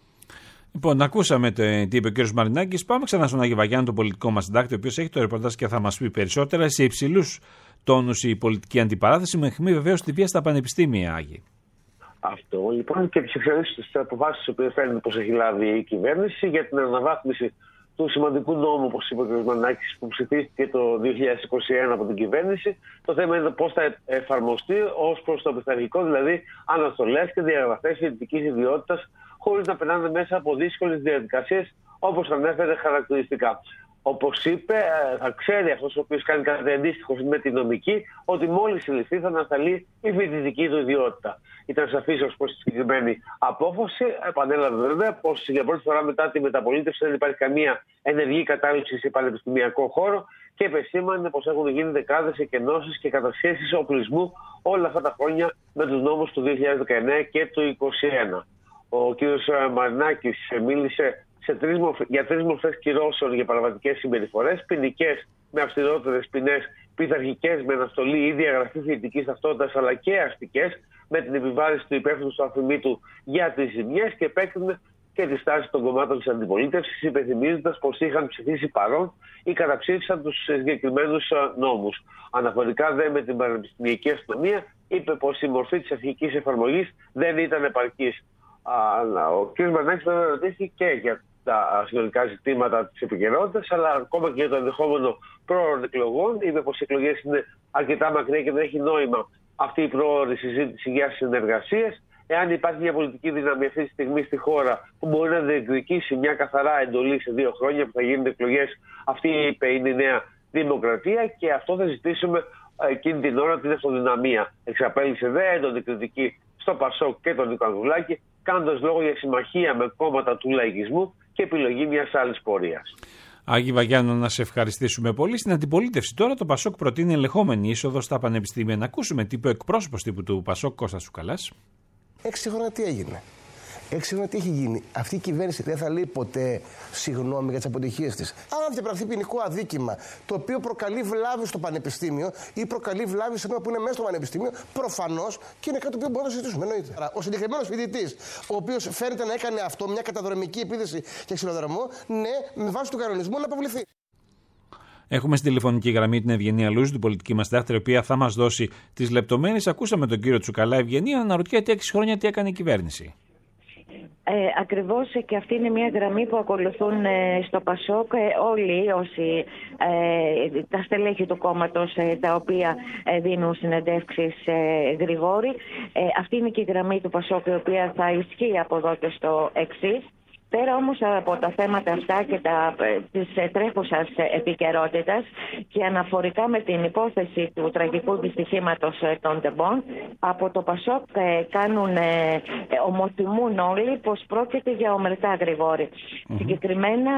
Λοιπόν, ακούσαμε το, τι είπε ο κ. Μαρινάκης. Πάμε ξανά στον Άγιο Βαγιάννη, τον πολιτικό μας συντάκτη, ο οποίος έχει το ρεπορτάζ και θα μας πει περισσότερα. Σε υψηλούς τόνους η πολιτική αντιπαράθεση, με αιχμή βεβαίως τη βία στα πανεπιστήμια, Άγιοι. Αυτό λοιπόν και τις εξελίξεις της αποφάσεις που φαίνεται πως έχει λάβει η κυβέρνηση για την αναβάθμιση του σημαντικού νόμου, όπως είπε ο κ. Μαρινάκης, που ψηφίστηκε το δύο χιλιάδες είκοσι ένα από την κυβέρνηση. Το θέμα είναι πώς θα εφαρμοστεί ως προς το πειθαρχικό, δηλαδή αναστολές και διαγραφές φοιτητικής ιδιότητας, χωρίς να περνάνε μέσα από δύσκολες διαδικασίες, όπως ανέφερε χαρακτηριστικά. Όπως είπε, θα ξέρει αυτός ο οποίος κάνει κάτι αντίστοιχο με τη νομική, ότι μόλις συλληφθεί θα ανασταλεί η φοιτητική του ιδιότητα. Ήταν σαφής ως προς τη συγκεκριμένη απόφαση. Επανέλαβε βέβαια πως για πρώτη φορά μετά τη μεταπολίτευση δεν υπάρχει καμία ενεργή κατάληψη σε πανεπιστημιακό χώρο και επεσήμανε πως έχουν γίνει δεκάδες εκενώσεις και κατασχέσεις οπλισμού όλα αυτά τα χρόνια με τους νόμους του δύο χιλιάδες δεκαεννέα και του είκοσι ένα. Ο κ. Μαρινάκης μίλησε σε τρεις μορφ... για τρεις μορφές κυρώσεων για παραβατικές συμπεριφορές, ποινικές με αυστηρότερες ποινές, πειθαρχικές με αναστολή ή διαγραφή φοιτητικής ταυτότητας, αλλά και αστικές με την επιβάρηση του υπεύθυνου στο αφημί του για τις ζημιές, και επέκρινε και τη στάση των κομμάτων της αντιπολίτευσης, υπενθυμίζοντας πως είχαν ψηφίσει παρόν ή καταψήφισαν τους συγκεκριμένους νόμους. Αναφορικά δε με την πανεπιστημιακή αστυνομία, είπε πως η μορφή της αρχικής εφαρμογής δεν ήταν επαρκής. Ο κ. Μαρινάκης βέβαια ρωτήθηκε και για τα συνολικά ζητήματα της επικαιρότητας, αλλά ακόμα και για το ενδεχόμενο πρόωρων εκλογών. Είπε πως οι εκλογές είναι αρκετά μακριά και δεν έχει νόημα αυτή η πρόωρη συζήτηση για συνεργασίες. Εάν υπάρχει μια πολιτική δύναμη αυτή τη στιγμή στη χώρα που μπορεί να διεκδικήσει μια καθαρά εντολή σε δύο χρόνια που θα γίνουν εκλογές, αυτή είπε είναι η νέα δημοκρατία, και αυτό θα ζητήσουμε εκείνη την ώρα, την αυτοδυναμία. Εξαπέλυσε δε έντονη κριτική στο Πασόκ και τον Νίκο Ανδρουλάκη, κάνοντας λόγο για συμμαχία με κόμματα του λαϊκισμού και επιλογή μιας άλλης πορείας. Άγιοι Βαγιάννου, να σε ευχαριστήσουμε πολύ. Στην αντιπολίτευση τώρα το Πασόκ προτείνει ελεγχόμενη είσοδο στα πανεπιστήμια. Να ακούσουμε τι είπε ο εκπρόσωπος τύπου του Πασόκ, Κώστας Τσουκαλάς. Έξι χρόνια τι έγινε? Έξι χρόνια τι έχει γίνει? Αυτή η κυβέρνηση δεν θα λέει ποτέ συγγνώμη για τις αποτυχίες της. Αν διαπραχθεί ποινικό αδίκημα το οποίο προκαλεί βλάβη στο πανεπιστήμιο ή προκαλεί βλάβη σε ένα που είναι μέσα στο πανεπιστήμιο, προφανώς και είναι κάτι που μπορούμε να το συζητήσουμε. Εννοείται. Ο συγκεκριμένος φοιτητής, ο οποίος φαίνεται να έκανε αυτό, μια καταδρομική επίθεση και ξυλοδαρμό, ναι, με βάση του κανονισμού να αποβληθεί. Έχουμε στη τηλεφωνική γραμμή την Ευγενία Λούζη, την πολιτική μας συντάκτρια, η οποία θα μας δώσει τις λεπτομέρειες. Ακούσαμε τον κύριο Τσουκαλά. Ευγενία, αναρωτιέται έξι χρόνια τι έκανε η κυβέρνηση. Ε, ακριβώς, και αυτή είναι μια γραμμή που ακολουθούν ε, στο Πασόκ ε, όλοι όσοι ε, τα στελέχη του κόμματος ε, τα οποία ε, δίνουν συνεντεύξεις ε, Γρηγόρη. Ε, αυτή είναι και η γραμμή του Πασόκ, η οποία θα ισχύει από εδώ και στο εξής. Πέρα όμως από τα θέματα αυτά και τα, της τρέχουσας επικαιρότητας και αναφορικά με την υπόθεση του τραγικού δυστυχήματος των τεμπών, από το Πασόκ κάνουν, ομοτιμούν όλοι πως πρόκειται για ομερτά, Γρηγόρη. Mm-hmm. Συγκεκριμένα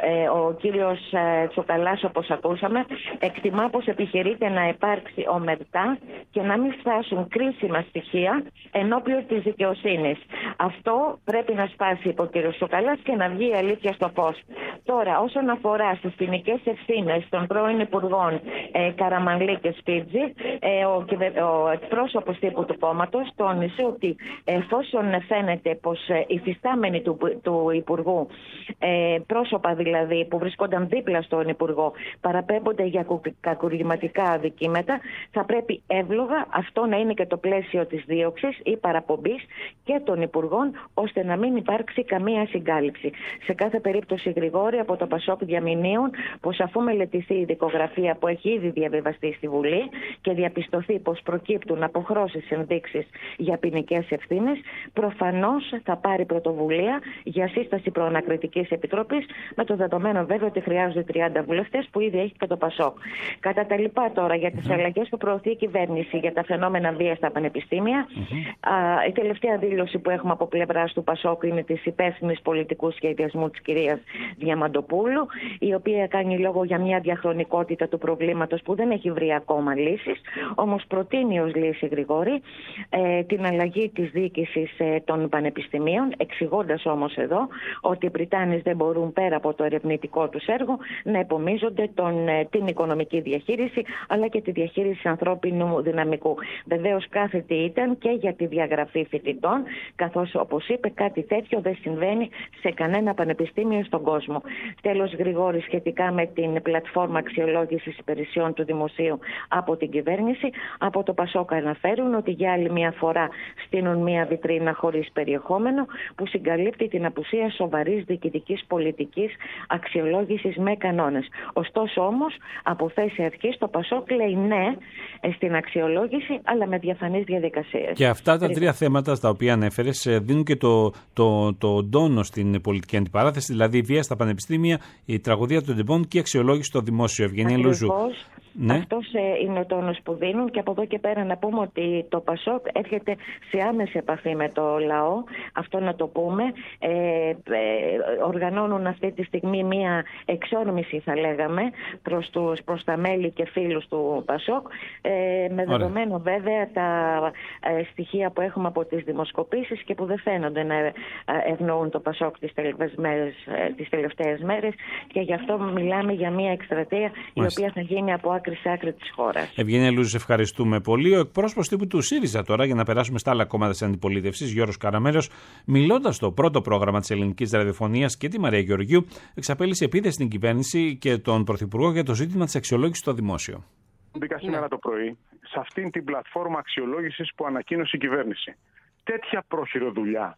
ο κύριος Τσουκαλάς, όπως ακούσαμε, εκτιμά πως επιχειρείται να υπάρξει ομερτά και να μην φτάσουν κρίσιμα στοιχεία ενώπιον της δικαιοσύνης. Αυτό πρέπει να σπάσει, είπε ο κύριος Τσουκαλάς, και να βγει η αλήθεια στο φως. Τώρα, όσον αφορά στις ποινικές ευθύνες των πρώην υπουργών ε, Καραμανλή και Σπίτζη, ε, ο, ο εκπρόσωπος τύπου του κόμματος τόνισε ότι εφόσον φαίνεται πως ε, οι φυστάμενοι του, του Υπουργού, ε, πρόσωπα δηλαδή που βρισκόνταν δίπλα στον Υπουργό, παραπέμπονται για κακουργηματικά αδικήματα, θα πρέπει εύλογα αυτό να είναι και το πλαίσιο της δίωξης ή παραπομπής και των Υπουργών, ώστε να μην υπάρξει καμία συγκάλυψη. Σε κάθε περίπτωση, Γρηγόρη, από το Πασόκ διαμηνύουν πως αφού μελετηθεί η δικογραφία που έχει ήδη διαβιβαστεί στη Βουλή και διαπιστωθεί πως προκύπτουν αποχρώσεις ενδείξεις για ποινικές ευθύνες, προφανώς θα πάρει πρωτοβουλία για σύσταση προανακριτικής επιτροπής, με το δεδομένο βέβαια ότι χρειάζονται τριάντα βουλευτές που ήδη έχει και το Πασόκ. Κατά τα λοιπά τώρα, για τις αλλαγές που προωθεί η κυβέρνηση για τα φαινόμενα βίας στα πανεπιστήμια, mm-hmm. α, η τελευταία δήλωση που έχουμε από πλευράς του Πασόκ είναι της υπεύθυνης πολιτικού σχεδιασμού της κυρίας Διαμαντοπούλου, η οποία κάνει λόγο για μια διαχρονικότητα του προβλήματος που δεν έχει βρει ακόμα λύσεις, όμως προτείνει ως λύση, Γρηγόρη, ε, την αλλαγή της διοίκησης ε, των πανεπιστημίων, εξηγώντας όμως εδώ ότι οι Πριτάνες δεν μπορούν πέρα από το ερευνητικό τους έργο να επομίζονται τον, ε, την οικονομική διαχείριση αλλά και τη διαχείριση ανθρώπινου δυναμικού. Βεβαίως κάθετη ήταν και για τη διαγραφή φοιτητών, καθώς όπως είπε κάτι τέτοιο δεν συμβαίνει σε κανένα πανεπιστήμιο στον κόσμο. Τέλος, Γρηγόρη, σχετικά με την πλατφόρμα αξιολόγησης υπηρεσιών του Δημοσίου από την κυβέρνηση, από το Πασόκ αναφέρουν ότι για άλλη μια φορά στείνουν μια βιτρίνα χωρίς περιεχόμενο που συγκαλύπτει την απουσία σοβαρής διοικητικής πολιτικής αξιολόγησης με κανόνες. Ωστόσο όμως, από θέση αρχής, το Πασόκ λέει ναι στην αξιολόγηση, αλλά με διαφανείς διαδικασίες. Και αυτά τα τρία θέματα στα οποία ανέφερες δίνουν και το, το, το τόνο στην πολιτική αντιπαράθεση, δηλαδή η βία στα πανεπιστήμια, η τραγωδία των τεμπών και η αξιολόγηση στο δημόσιο. Ευγενία Λούζου. Ναι. Αυτός είναι ο τόνος που δίνουν και από εδώ και πέρα να πούμε ότι το Πασόκ έρχεται σε άμεση επαφή με το λαό, αυτό να το πούμε. Ε, ε, οργανώνουν αυτή τη στιγμή μία εξόρμηση, θα λέγαμε, προς, τους, προς τα μέλη και φίλους του Πασόκ, ε, με δεδομένο βέβαια τα ε, στοιχεία που έχουμε από τις δημοσκοπήσεις και που δεν φαίνονται να ε, ευνοούν το Πασόκ τις τελευταίες μέρες, ε, τις τελευταίες μέρες, και γι' αυτό μιλάμε για μία εκστρατεία η οποία θα γίνει από άκρη σε άκρη της χώρας. Ευγενία Λούζου, ευχαριστούμε πολύ. Ο εκπρόσωπος τύπου του ΣΥΡΙΖΑ τώρα, για να περάσουμε στα άλλα κόμματα της αντιπολίτευσης, Γιώργος Καραμέλος, μιλώντας στο πρώτο πρόγραμμα της ελληνικής ραδιοφωνίας και τη Μαρία Γεωργίου, εξαπέλυσε επίθεση στην κυβέρνηση και τον Πρωθυπουργό για το ζήτημα της αξιολόγησης στο δημόσιο. Μπήκα σήμερα το πρωί σε αυτήν την πλατφόρμα αξιολόγησης που ανακοίνωσε η κυβέρνηση. Τέτοια πρόχειρο δουλειά,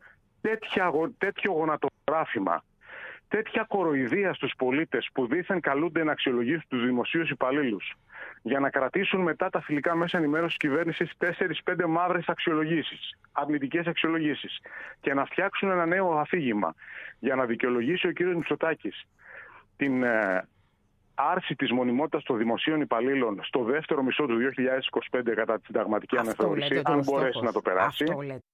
τέτοια, τέτοιο γονατογράφημα, τέτοια κοροϊδία στους πολίτες που δήθεν καλούνται να αξιολογήσουν τους δημοσίους υπαλλήλους για να κρατήσουν μετά τα φιλικά μέσα ενημέρωσης της κυβέρνησης τέσσερις πέντε μαύρες αξιολογήσεις, αρνητικές αξιολογήσεις, και να φτιάξουν ένα νέο αφήγημα για να δικαιολογήσει ο κ. Μητσοτάκης την ε, άρση της μονιμότητας των δημοσίων υπαλλήλων στο δεύτερο μισό του δύο χιλιάδες είκοσι πέντε κατά τη συνταγματική αναθεώρηση, αν μπορέσει να το περάσει.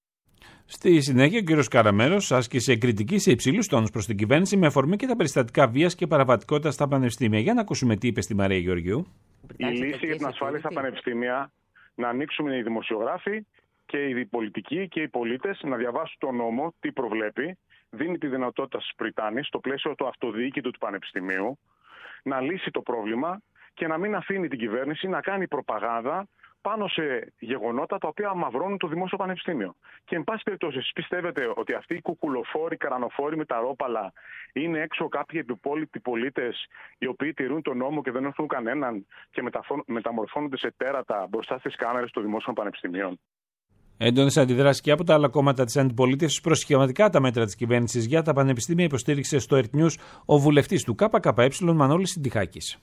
Στη συνέχεια, ο κ. Καραμέλος άσκησε κριτική σε υψηλούς τόνους προς την κυβέρνηση με αφορμή και τα περιστατικά βίας και παραβατικότητας στα πανεπιστήμια. Για να ακούσουμε τι είπε στη Μαρία Γεωργίου. Η λύση για την ασφάλεια στα πανεπιστήμια, να ανοίξουμε οι δημοσιογράφοι και οι πολιτικοί και οι πολίτες να διαβάσουν τον νόμο, τι προβλέπει, δίνει τη δυνατότητα στους Πριτάνης, στο πλαίσιο του αυτοδιοίκητου του πανεπιστημίου, να λύσει το πρόβλημα και να μην αφήνει την κυβέρνηση να κάνει προπαγάνδα πάνω σε γεγονότα τα οποία αμαυρώνουν το δημόσιο πανεπιστήμιο. Και εν πάση περιπτώσει, εσείς πιστεύετε ότι αυτοί οι κουκουλοφόροι, καρανοφόροι με τα ρόπαλα είναι έξω κάποιοι επιπόλητοι πολίτες οι οποίοι τηρούν τον νόμο και δεν έχουν κανέναν και μεταμορφώνονται σε τέρατα μπροστά στις κάμερες των δημόσιων πανεπιστημίων? Έντονες αντιδράσεις και από τα άλλα κόμματα της αντιπολίτευσης προς σχηματικά τα μέτρα της κυβέρνησης για τα πανεπιστήμια υποστήριξε στο Earth News ο βουλευτής του ΚΚΕ Μανώλης Συντιχάκης.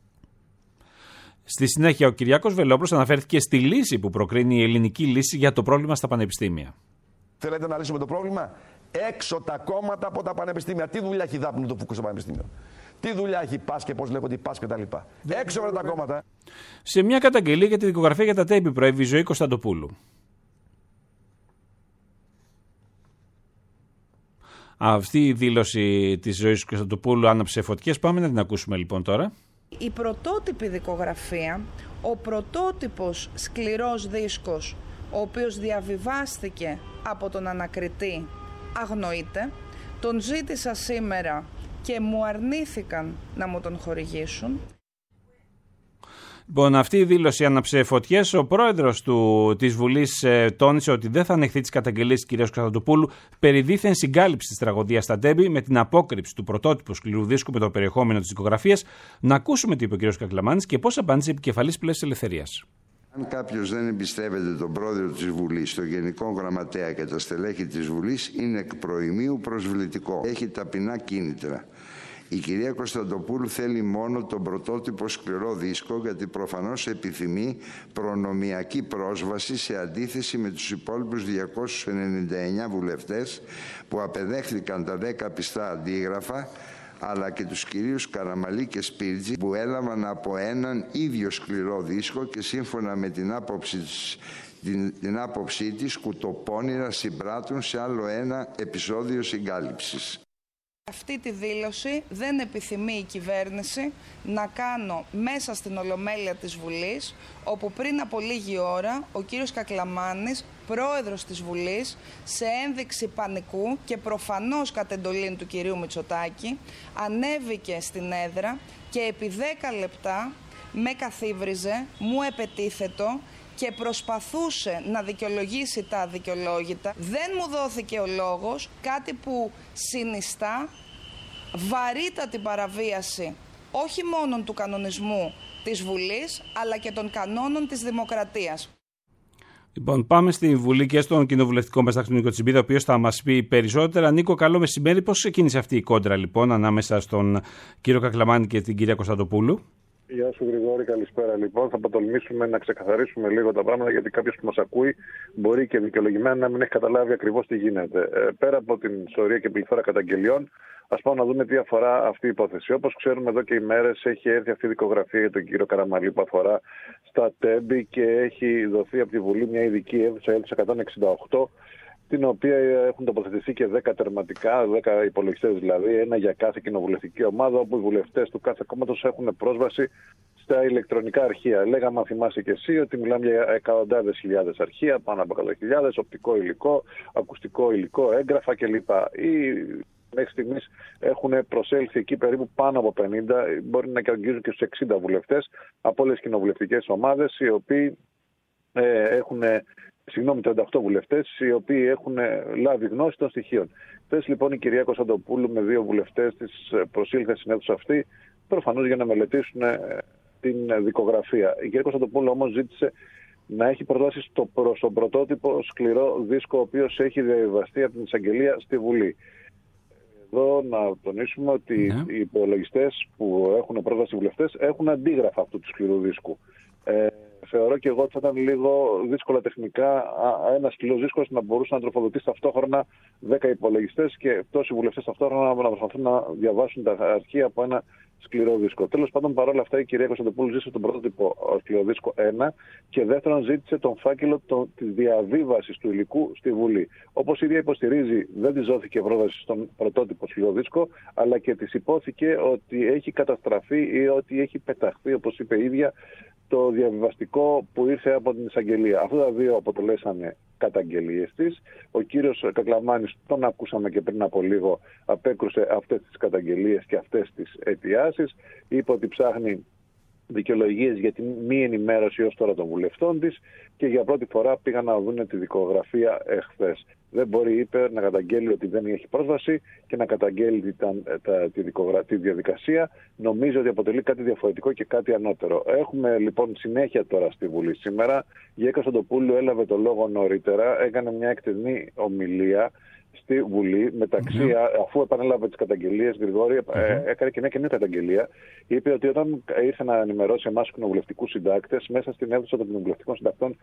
Στη συνέχεια, ο Κυριάκος Βελόπουλος αναφέρθηκε στη λύση που προκρίνει η ελληνική λύση για το πρόβλημα στα πανεπιστήμια. Θέλετε να λύσουμε το πρόβλημα? Έξω τα κόμματα από τα πανεπιστήμια. Τι δουλειά έχει Δάπνου το Φούκο στο πανεπιστήμιο? Τι δουλειά έχει η ΠΑΣ και πώς λέγονται οι ΠΑΣ και τα λοιπά? Έξω με τα κόμματα. Σε μια καταγγελία για τη δικογραφία για τα τέμπη προέβη η Ζωή Κωνσταντοπούλου. Αυτή η δήλωση της Ζωής Κωνσταντοπούλου άναψε φωτιές. Πάμε να την ακούσουμε λοιπόν τώρα. Η πρωτότυπη δικογραφία, ο πρωτότυπος σκληρός δίσκος, ο οποίος διαβιβάστηκε από τον ανακριτή, αγνοείται. Τον ζήτησα σήμερα και μου αρνήθηκαν να μου τον χορηγήσουν. Λοιπόν, αυτή η δήλωση άναψε φωτιές. Ο πρόεδρος του, της Βουλής ε, τόνισε ότι δεν θα ανεχθεί τις καταγγελίες της κυρίας Κωνσταντοπούλου περί δίθεν συγκάλυψης της τραγωδίας στα Τέμπη με την απόκρυψη του πρωτότυπου σκληρού δίσκου με το περιεχόμενο της δικογραφίας. Να ακούσουμε τι είπε ο κύριος Κακλαμάνης και πώς απάντησε η επικεφαλής Πλεύσης Ελευθερίας. Αν κάποιος δεν εμπιστεύεται τον πρόεδρο της Βουλής, τον Γενικό Γραμματέα και τα στελέχη της Βουλής, είναι εκ προημίου προσβλητικό. Έχει ταπεινά κίνητρα. Η κυρία Κωνσταντοπούλου θέλει μόνο τον πρωτότυπο σκληρό δίσκο, γιατί προφανώς επιθυμεί προνομιακή πρόσβαση σε αντίθεση με τους υπόλοιπους διακόσιους ενενήντα εννέα βουλευτές που απεδέχθηκαν τα δέκα πιστά αντίγραφα, αλλά και τους κυρίους Καραμαλή και Σπίρτζη που έλαβαν από έναν ίδιο σκληρό δίσκο και σύμφωνα με την άποψη της, την, την άποψή της κουτοπώνυρα συμπράττουν σε άλλο ένα επεισόδιο συγκάλυψης. Αυτή τη δήλωση δεν επιθυμεί η κυβέρνηση να κάνω μέσα στην Ολομέλεια της Βουλής, όπου πριν από λίγη ώρα ο κύριος Κακλαμάνης, πρόεδρος της Βουλής, σε ένδειξη πανικού και προφανώς κατ' εντολήν του κυρίου Μητσοτάκη, ανέβηκε στην έδρα και επί δέκα λεπτά με καθίβριζε, μου επετίθετο και προσπαθούσε να δικαιολογήσει τα αδικαιολόγητα. Δεν μου δόθηκε ο λόγος, κάτι που συνιστά βαρύτατη παραβίαση όχι μόνο του κανονισμού της Βουλής, αλλά και των κανόνων της δημοκρατίας. Λοιπόν, πάμε στη Βουλή και στον κοινοβουλευτικό μας τάξη του Νίκο Τσιμπίδα, ο οποίος θα μας πει περισσότερα. Νίκο, καλό μεσημέρι. Πώς ξεκίνησε αυτή η κόντρα λοιπόν ανάμεσα στον κύριο Κακλαμάνη και την κυρία Κωνσταντοπούλου? Γεια σου Γρηγόρη, καλησπέρα. Λοιπόν, θα πατολμήσουμε να ξεκαθαρίσουμε λίγο τα πράγματα, γιατί κάποιος που μας ακούει μπορεί και δικαιολογημένα να μην έχει καταλάβει ακριβώς τι γίνεται. Ε, πέρα από την σωρία και πληθώρα καταγγελιών, ας πάμε να δούμε τι αφορά αυτή η υπόθεση. Όπως ξέρουμε, εδώ και ημέρες έχει έρθει αυτή η δικογραφία για τον κύριο Καραμαλή που αφορά στα Τέμπη και έχει δοθεί από τη Βουλή μια ειδική αίθουσα, αίθουσα εκατόν εξήντα οκτώ, την οποία έχουν τοποθετηθεί και δέκα τερματικά, δέκα υπολογιστές δηλαδή, ένα για κάθε κοινοβουλευτική ομάδα, όπου οι βουλευτές του κάθε κόμματος έχουν πρόσβαση στα ηλεκτρονικά αρχεία. Λέγαμε, αν θυμάσαι και εσύ, ότι μιλάμε για εκατοντάδες χιλιάδες αρχεία, πάνω από εκατό χιλιάδες, οπτικό υλικό, ακουστικό υλικό, έγγραφα κλπ. Οι μέχρι στιγμής έχουν προσέλθει εκεί περίπου πάνω από πενήντα, μπορεί να αγγίζουν και στους εξήντα βουλευτές από όλες τις κοινοβουλευτικές ομάδες, οι οποίοι ε, έχουν. Συγγνώμη, τριάντα οκτώ βουλευτές, οι οποίοι έχουν λάβει γνώση των στοιχείων. Χθες λοιπόν η κυρία Κωνσταντοπούλου με δύο βουλευτές της προσήλθε στην αίθουσα αυτή, προφανώς για να μελετήσουν την δικογραφία. Η κυρία Κωνσταντοπούλου όμως ζήτησε να έχει προτάσει στο, στον πρωτότυπο σκληρό δίσκο, ο οποίος έχει διαβιβαστεί από την εισαγγελία στη Βουλή. Εδώ να τονίσουμε ότι yeah. οι υπολογιστές που έχουν πρόσβαση οι βουλευτές έχουν αντίγραφα αυτού του σκληρού δίσκου. Ε, Θεωρώ και εγώ ότι θα ήταν λίγο δύσκολα τεχνικά ένα σκληρός δίσκος να μπορούσε να τροφοδοτήσει ταυτόχρονα δέκα υπολογιστές και τόσοι βουλευτές ταυτόχρονα να προσπαθούν να διαβάσουν τα αρχεία από ένα σκληρό δίσκο. Τέλος πάντων, παρόλα αυτά, η κυρία Κωνσταντοπούλου ζήτησε τον πρωτότυπο σκληρό δίσκο ένα και δεύτερον ζήτησε τον φάκελο της διαβίβασης του υλικού στη Βουλή. Όπως η ίδια υποστηρίζει, δεν της δόθηκε πρόσβαση στον πρωτότυπο σκληρό δίσκο, αλλά και της υπόθηκε ότι έχει καταστραφεί ή ότι έχει πεταχθεί, όπως είπε η ίδια, το διαβιβαστικό που ήρθε από την εισαγγελία. Αυτά τα δύο αποτελέσανε καταγγελίες της. Ο κύριος Κακλαμάνης, τον ακούσαμε και πριν από λίγο, απέκρουσε αυτές τις καταγγελίες και αυτές τις αιτιάσεις. Είπε ότι ψάχνει δικαιολογίες για την μη ενημέρωση ως τώρα των βουλευτών της και για πρώτη φορά πήγαν να δουν τη δικογραφία εχθές. Δεν μπορεί, είπε, να καταγγέλει ότι δεν έχει πρόσβαση και να καταγγέλει τα, τα, τη, δικογρα... τη διαδικασία. Νομίζω ότι αποτελεί κάτι διαφορετικό και κάτι ανώτερο. Έχουμε λοιπόν συνέχεια τώρα στη Βουλή σήμερα. Η Γεια Κωνσταντοπούλου έλαβε το λόγο νωρίτερα, έκανε μια εκτενή ομιλία στη Βουλή, μεταξύ, mm-hmm. αφού επανέλαβε τις καταγγελίες, Γρηγόρη, mm-hmm. ε, έκανε και μια καινούργια καταγγελία. Είπε ότι όταν ήρθε να ενημερώσει εμάς τους κοινοβουλευτικούς συντάκτες, μέσα στην αίθουσα των κοινοβουλευτικών συντακτών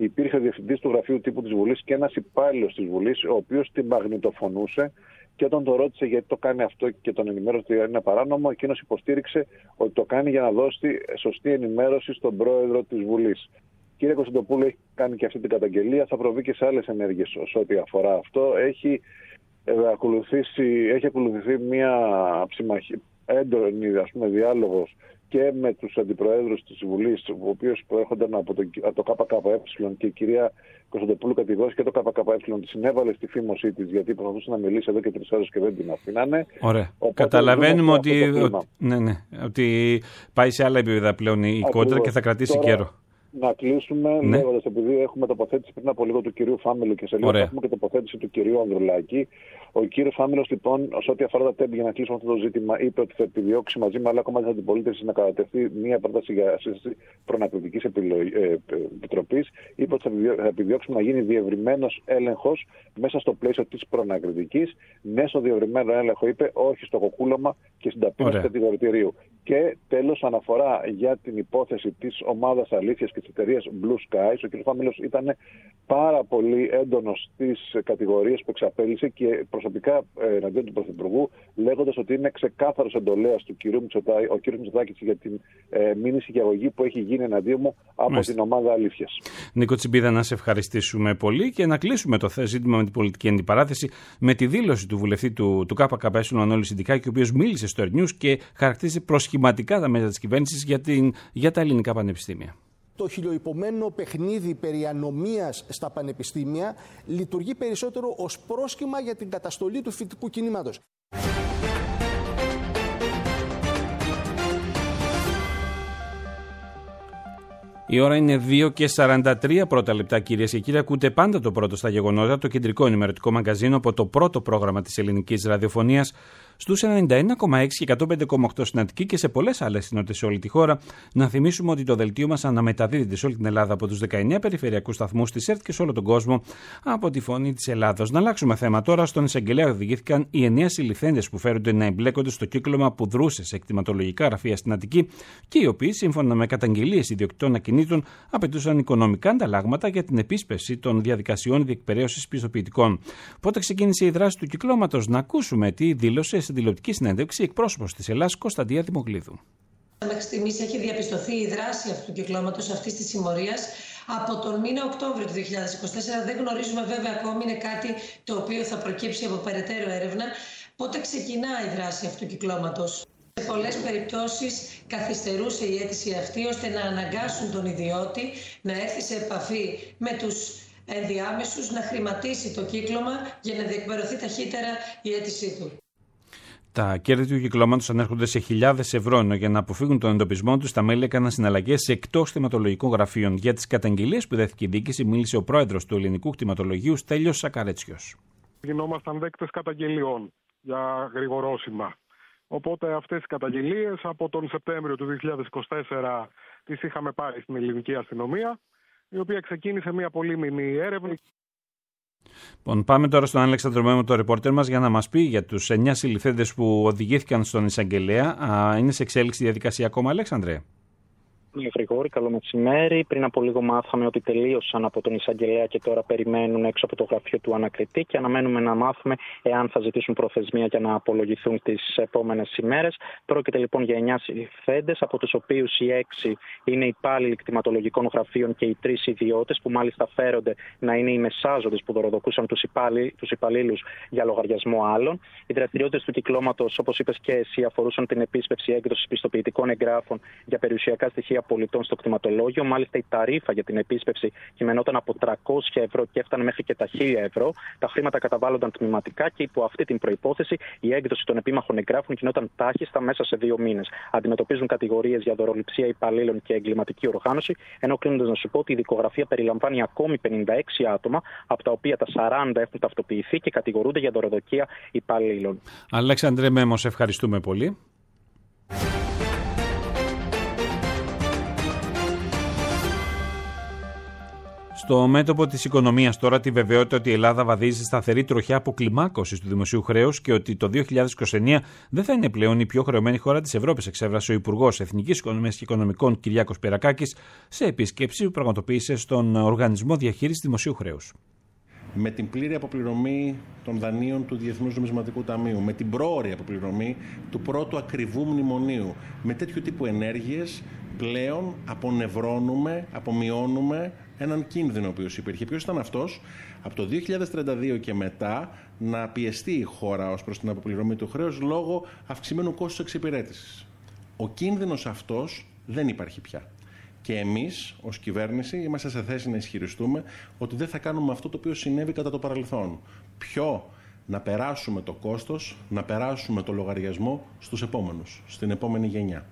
υπήρχε ο διευθυντής του γραφείου τύπου της Βουλής και ένας υπάλληλος της Βουλής, ο οποίος την μαγνητοφωνούσε και όταν τον ρώτησε γιατί το κάνει αυτό και τον ενημέρωσε ότι είναι παράνομο, εκείνος υποστήριξε ότι το κάνει για να δώσει σωστή ενημέρωση στον πρόεδρο της Βουλής. Κύριε Κωνσταντοπούλου, έχει κάνει και αυτή την καταγγελία, θα προβεί και σε άλλες ενέργειες όσο ό,τι αφορά αυτό. Έχει, ε, ακολουθήσει, έχει ακολουθηθεί μια ψημαχή, έντονη ας πούμε, διάλογος και με τους αντιπροέδρους της Βουλής, οι οποίοι προέρχονταν από το, από το ΚΚΕ, και η κυρία Κωνσταντοπούλου κατηγόρησε και το ΚΚΕ, τη συνέβαλε στη φήμωσή της, γιατί προσπαθούσε να μιλήσει εδώ και τρεις ώρες και δεν την αφήνανε. Ωραία. Οπότε, καταλαβαίνουμε ότι, ότι, ναι, ναι, ότι πάει σε άλλα επίπεδα πλέον η κόντρα και θα κρατήσει Τώρα, καιρό. Να κλείσουμε ναι. λέγοντας, επειδή έχουμε τοποθέτηση πριν από λίγο του κυρίου Φάμελου και σε λίγο έχουμε και τοποθέτηση του κυρίου Ανδρουλάκη. Ο κύριος Φάμελος, λοιπόν, σε ό,τι αφορά τα τέμπη, για να κλείσουμε αυτό το ζήτημα, είπε ότι θα επιδιώξει μαζί με άλλα κόμματα της αντιπολίτευσης να κατατεθεί μια πρόταση για σύσταση προνακριτικής επιτροπής. Είπε ότι θα επιδιώξουμε να γίνει διευρυμένος έλεγχος μέσα στο πλαίσιο της προνακριτικής. Ναι, στο διευρυμένο έλεγχο, είπε, όχι στο κοκκούλωμα και στην ταπείνωση κατηγορητηρίου. Και τέλος, αναφορά για την υπόθεση της ομάδας αλήθειας και της εταιρείας Blue Skies. Ο κ. Φάμελος ήταν πάρα πολύ έντονος στις κατηγορίες που εξαπέλυσε και προσωπικά εναντίον του Πρωθυπουργού, λέγοντας ότι είναι ξεκάθαρος εντολέας του κ. Μητσοτάκη, ο κ. Μητσοτάκης για την ε, μήνυση και αγωγή που έχει γίνει εναντίον μου από Μάλιστα. την ομάδα αλήθειας. Νίκο Τσιμπίδα, να σε ευχαριστήσουμε πολύ και να κλείσουμε το ζήτημα με την πολιτική αντιπαράθεση με τη δήλωση του βουλευτή του, του ΚΚΕ, Μανώλη Συντικάκη, ο οποίος μίλησε στο Air News και χαρακτήρισε προσχηματικά τα μέτρα της κυβέρνησης για, για τα ελληνικά πανεπιστήμια. Το χιλιοϊπωμένο παιχνίδι περί ανομίας στα πανεπιστήμια λειτουργεί περισσότερο ως πρόσχημα για την καταστολή του φοιτητικού κινήματος. Η ώρα είναι δύο και σαράντα τρία πρώτα λεπτά, κυρίες και κύριοι. Ακούτε πάντα το πρώτο στα γεγονότα, το κεντρικό ενημερωτικό μαγκαζίνο από το πρώτο πρόγραμμα της ελληνικής ραδιοφωνίας, στους ενενήντα ένα κόμμα έξι και εκατόν πέντε κόμμα οκτώ στην Αττική και σε πολλές άλλες συνότητες σε όλη τη χώρα. Να θυμίσουμε ότι το δελτίο μας αναμεταδίδεται σε όλη την Ελλάδα από τους δεκαεννέα περιφερειακούς σταθμούς της ΕΡΤ και σε όλο τον κόσμο από τη Φωνή της Ελλάδος. Να αλλάξουμε θέμα τώρα. Στον εισαγγελέα οδηγήθηκαν οι εννέα συλληφθέντες που φέρονται να εμπλέκονται στο κύκλωμα που δρούσε σε εκτιματολογικά γραφεία στην Αττική και οι οποίοι, σύμφωνα με καταγγελίες ιδιοκτητών ακινήτων, απαιτούσαν οικονομικά ανταλλάγματα για την επίσπευση των διαδικασιών διεκπαιρέωσης πιστοποιητικών. Πότε ξεκίνησε η δράση του κυκλώματος? Να ακούσουμε τι δήλωσε στην τηλεοπτική συνέντευξη εκπρόσωπος της Ελλάς, Κωνσταντία Δημοκλίδου. Μέχρι στιγμής έχει διαπιστωθεί η δράση αυτού του κυκλώματος, αυτής της συμμορίας, από τον μήνα Οκτώβριο του δύο χιλιάδες είκοσι τέσσερα. Δεν γνωρίζουμε βέβαια ακόμη, είναι κάτι το οποίο θα προκύψει από περαιτέρω έρευνα, πότε ξεκινά η δράση αυτού του κυκλώματος. Σε πολλές περιπτώσεις καθυστερούσε η αίτηση αυτή ώστε να αναγκάσουν τον ιδιώτη να έρθει σε επαφή με τους ενδιάμεσους, να χρηματίσει το κύκλωμα για να διεκπαιρωθεί ταχύτερα η αίτησή του. Τα κέρδη του κυκλώματος ανέρχονται σε χιλιάδες ευρώ, ενώ για να αποφύγουν τον εντοπισμό τους, τα μέλη έκαναν συναλλαγές εκτός κτηματολογικών γραφείων. Για τις καταγγελίες που δέχθηκε η διοίκηση, μίλησε ο πρόεδρος του Ελληνικού Κτηματολογίου, Στέλιος Σακαρέτσιος. Γινόμασταν δέκτες καταγγελιών για γρηγορόσημα. Οπότε αυτές οι καταγγελίες από τον Σεπτέμβριο του δύο χιλιάδες είκοσι τέσσερα τις είχαμε πάρει στην ελληνική αστυνομία, η οποία ξεκίνησε μια πολύ μηνή έρευνα. Λοιπόν, πάμε τώρα στον Αλέξανδρο Μέμο, το ρεπόρτερ μας, για να μας πει για τους εννέα συλληφθέντες που οδηγήθηκαν στον εισαγγελέα. Α, είναι σε εξέλιξη διαδικασία ακόμα, Αλέξανδρε? Ναι, Γρηγόρη, καλό μεσημέρι. Πριν από λίγο μάθαμε ότι τελείωσαν από τον εισαγγελέα και τώρα περιμένουν έξω από το γραφείο του ανακριτή και αναμένουμε να μάθουμε εάν θα ζητήσουν προθεσμία για να απολογηθούν τις επόμενες ημέρες. Πρόκειται λοιπόν για εννέα συλληφθέντες, από τους οποίους οι έξι είναι υπάλληλοι κτηματολογικών γραφείων και οι τρεις ιδιώτες, που μάλιστα φέρονται να είναι οι μεσάζοντες που δωροδοκούσαν τους, υπάλληλ, τους υπαλλήλους για λογαριασμό άλλων. Οι δραστηριότητες του κυκλώματος, όπως είπες και εσύ, αφορούσαν την επίσπευση έκδοσης πιστοποιητικών εγγράφων για περιουσιακά στοιχεία πολιτών στο κτηματολόγιο. Μάλιστα, η ταρίφα για την επίσπευση κειμενόταν από τριακόσια ευρώ και έφτανε μέχρι και τα χίλια ευρώ. Τα χρήματα καταβάλλονταν τμηματικά και υπό αυτή την προϋπόθεση η έκδοση των επίμαχων εγγράφων γινόταν τάχιστα μέσα σε δύο μήνες. Αντιμετωπίζουν κατηγορίες για δωροληψία υπαλλήλων και εγκληματική οργάνωση. Ενώ κλείνοντας να σου πω ότι η δικογραφία περιλαμβάνει ακόμη πενήντα έξι άτομα, από τα οποία τα σαράντα έχουν ταυτοποιηθεί και κατηγορούνται για δωροδοκία υπαλλήλων. Αλέξανδρε Μέμο, σε ευχαριστούμε πολύ. Στο μέτωπο της οικονομίας τώρα, τη βεβαιότητα ότι η Ελλάδα βαδίζει σταθερή τροχιά αποκλιμάκωσης του δημοσίου χρέους και ότι το δύο χιλιάδες είκοσι εννέα δεν θα είναι πλέον η πιο χρεωμένη χώρα της Ευρώπης, εξέφρασε ο Υπουργός Εθνικής Οικονομίας και Οικονομικών Κυριάκος Πυρακάκης σε επίσκεψη που πραγματοποίησε στον Οργανισμό Διαχείρισης Δημοσίου Χρέους. Με την πλήρη αποπληρωμή των δανείων του Διεθνούς Νομισματικού Ταμείου, με την πρόωρη αποπληρωμή του πρώτου ακριβού μνημονίου, με τέτοιου τύπου ενέργειες πλέον απονευρώνουμε, απομειώνουμε έναν κίνδυνο ο οποίος υπήρχε. Ποιος ήταν αυτός? Από το δύο χιλιάδες τριάντα δύο και μετά να πιεστεί η χώρα ως προς την αποπληρωμή του χρέους λόγω αυξημένου κόστους εξυπηρέτησης. Ο κίνδυνος αυτός δεν υπάρχει πια. Και εμείς, ως κυβέρνηση, είμαστε σε θέση να ισχυριστούμε ότι δεν θα κάνουμε αυτό το οποίο συνέβη κατά το παρελθόν. Ποιο? Να περάσουμε το κόστος, να περάσουμε το λογαριασμό στους επόμενους, στην επόμενη γενιά.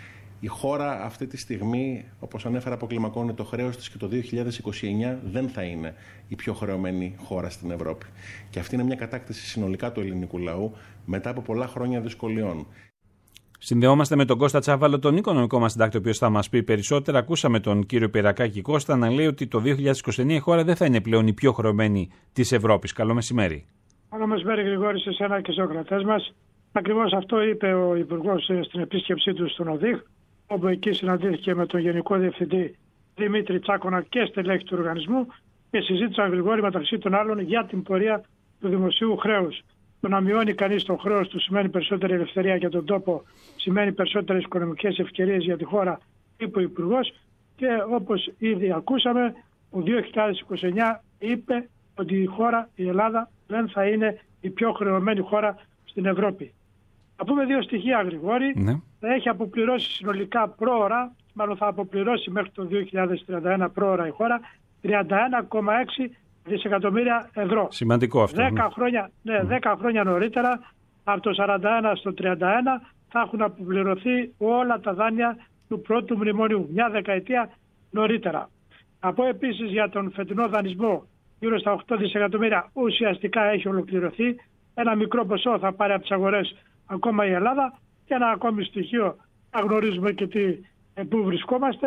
Η χώρα αυτή τη στιγμή, όπως ανέφερα, αποκλιμακώνει το χρέος της και το δύο χιλιάδες είκοσι εννέα δεν θα είναι η πιο χρεωμένη χώρα στην Ευρώπη. Και αυτή είναι μια κατάκτηση συνολικά του ελληνικού λαού μετά από πολλά χρόνια δυσκολιών. Συνδεόμαστε με τον Κώστα Τσάβαλο, τον οικονομικό μας συντάκτη, ο οποίος θα μας πει περισσότερα. Ακούσαμε τον κύριο Πυρακάκη Κώστα να λέει ότι το δύο χιλιάδες είκοσι εννέα η χώρα δεν θα είναι πλέον η πιο χρεωμένη της Ευρώπης. Καλό μεσημέρι. Καλό μεσημέρι, Γρηγόρη, σε εσένα και στους ακροατές μας. Ακριβώς αυτό είπε ο Υπουργός στην επίσκεψή του στον ΟΔΙΧ, όπου εκεί συναντήθηκε με τον Γενικό Διευθυντή Δημήτρη Τσάκωνα και στελέχη του οργανισμού και συζήτησαν, Γρηγόρη, μεταξύ των άλλων για την πορεία του δημοσίου χρέους. Το να μειώνει κανείς το χρέος του σημαίνει περισσότερη ελευθερία για τον τόπο, σημαίνει περισσότερες οικονομικές ευκαιρίες για τη χώρα, είπε ο Υπουργός. Και όπως ήδη ακούσαμε, το δύο χιλιάδες είκοσι εννέα είπε ότι η χώρα, η Ελλάδα, δεν θα είναι η πιο χρεωμένη χώρα στην Ευρώπη. Θα πούμε δύο στοιχεία, Γρηγόρη. Ναι. Θα έχει αποπληρώσει συνολικά πρόωρα, μάλλον θα αποπληρώσει μέχρι το δύο χιλιάδες τριάντα ένα πρόωρα η χώρα, τριάντα ένα κόμμα έξι δισεκατομμύρια ευρώ. Σημαντικό αυτό. δέκα χρόνια, ναι, mm. δέκα χρόνια νωρίτερα, από το σαράντα ένα στο τριάντα ένα, θα έχουν αποπληρωθεί όλα τα δάνεια του πρώτου μνημονίου, μια δεκαετία νωρίτερα. Από επίσης για τον φετινό δανεισμό, γύρω στα οκτώ δισεκατομμύρια ουσιαστικά έχει ολοκληρωθεί. Ένα μικρό ποσό θα πάρει από τις αγορές ακόμα η Ελλάδα. Και ένα ακόμη στοιχείο, να γνωρίζουμε και τι, πού βρισκόμαστε,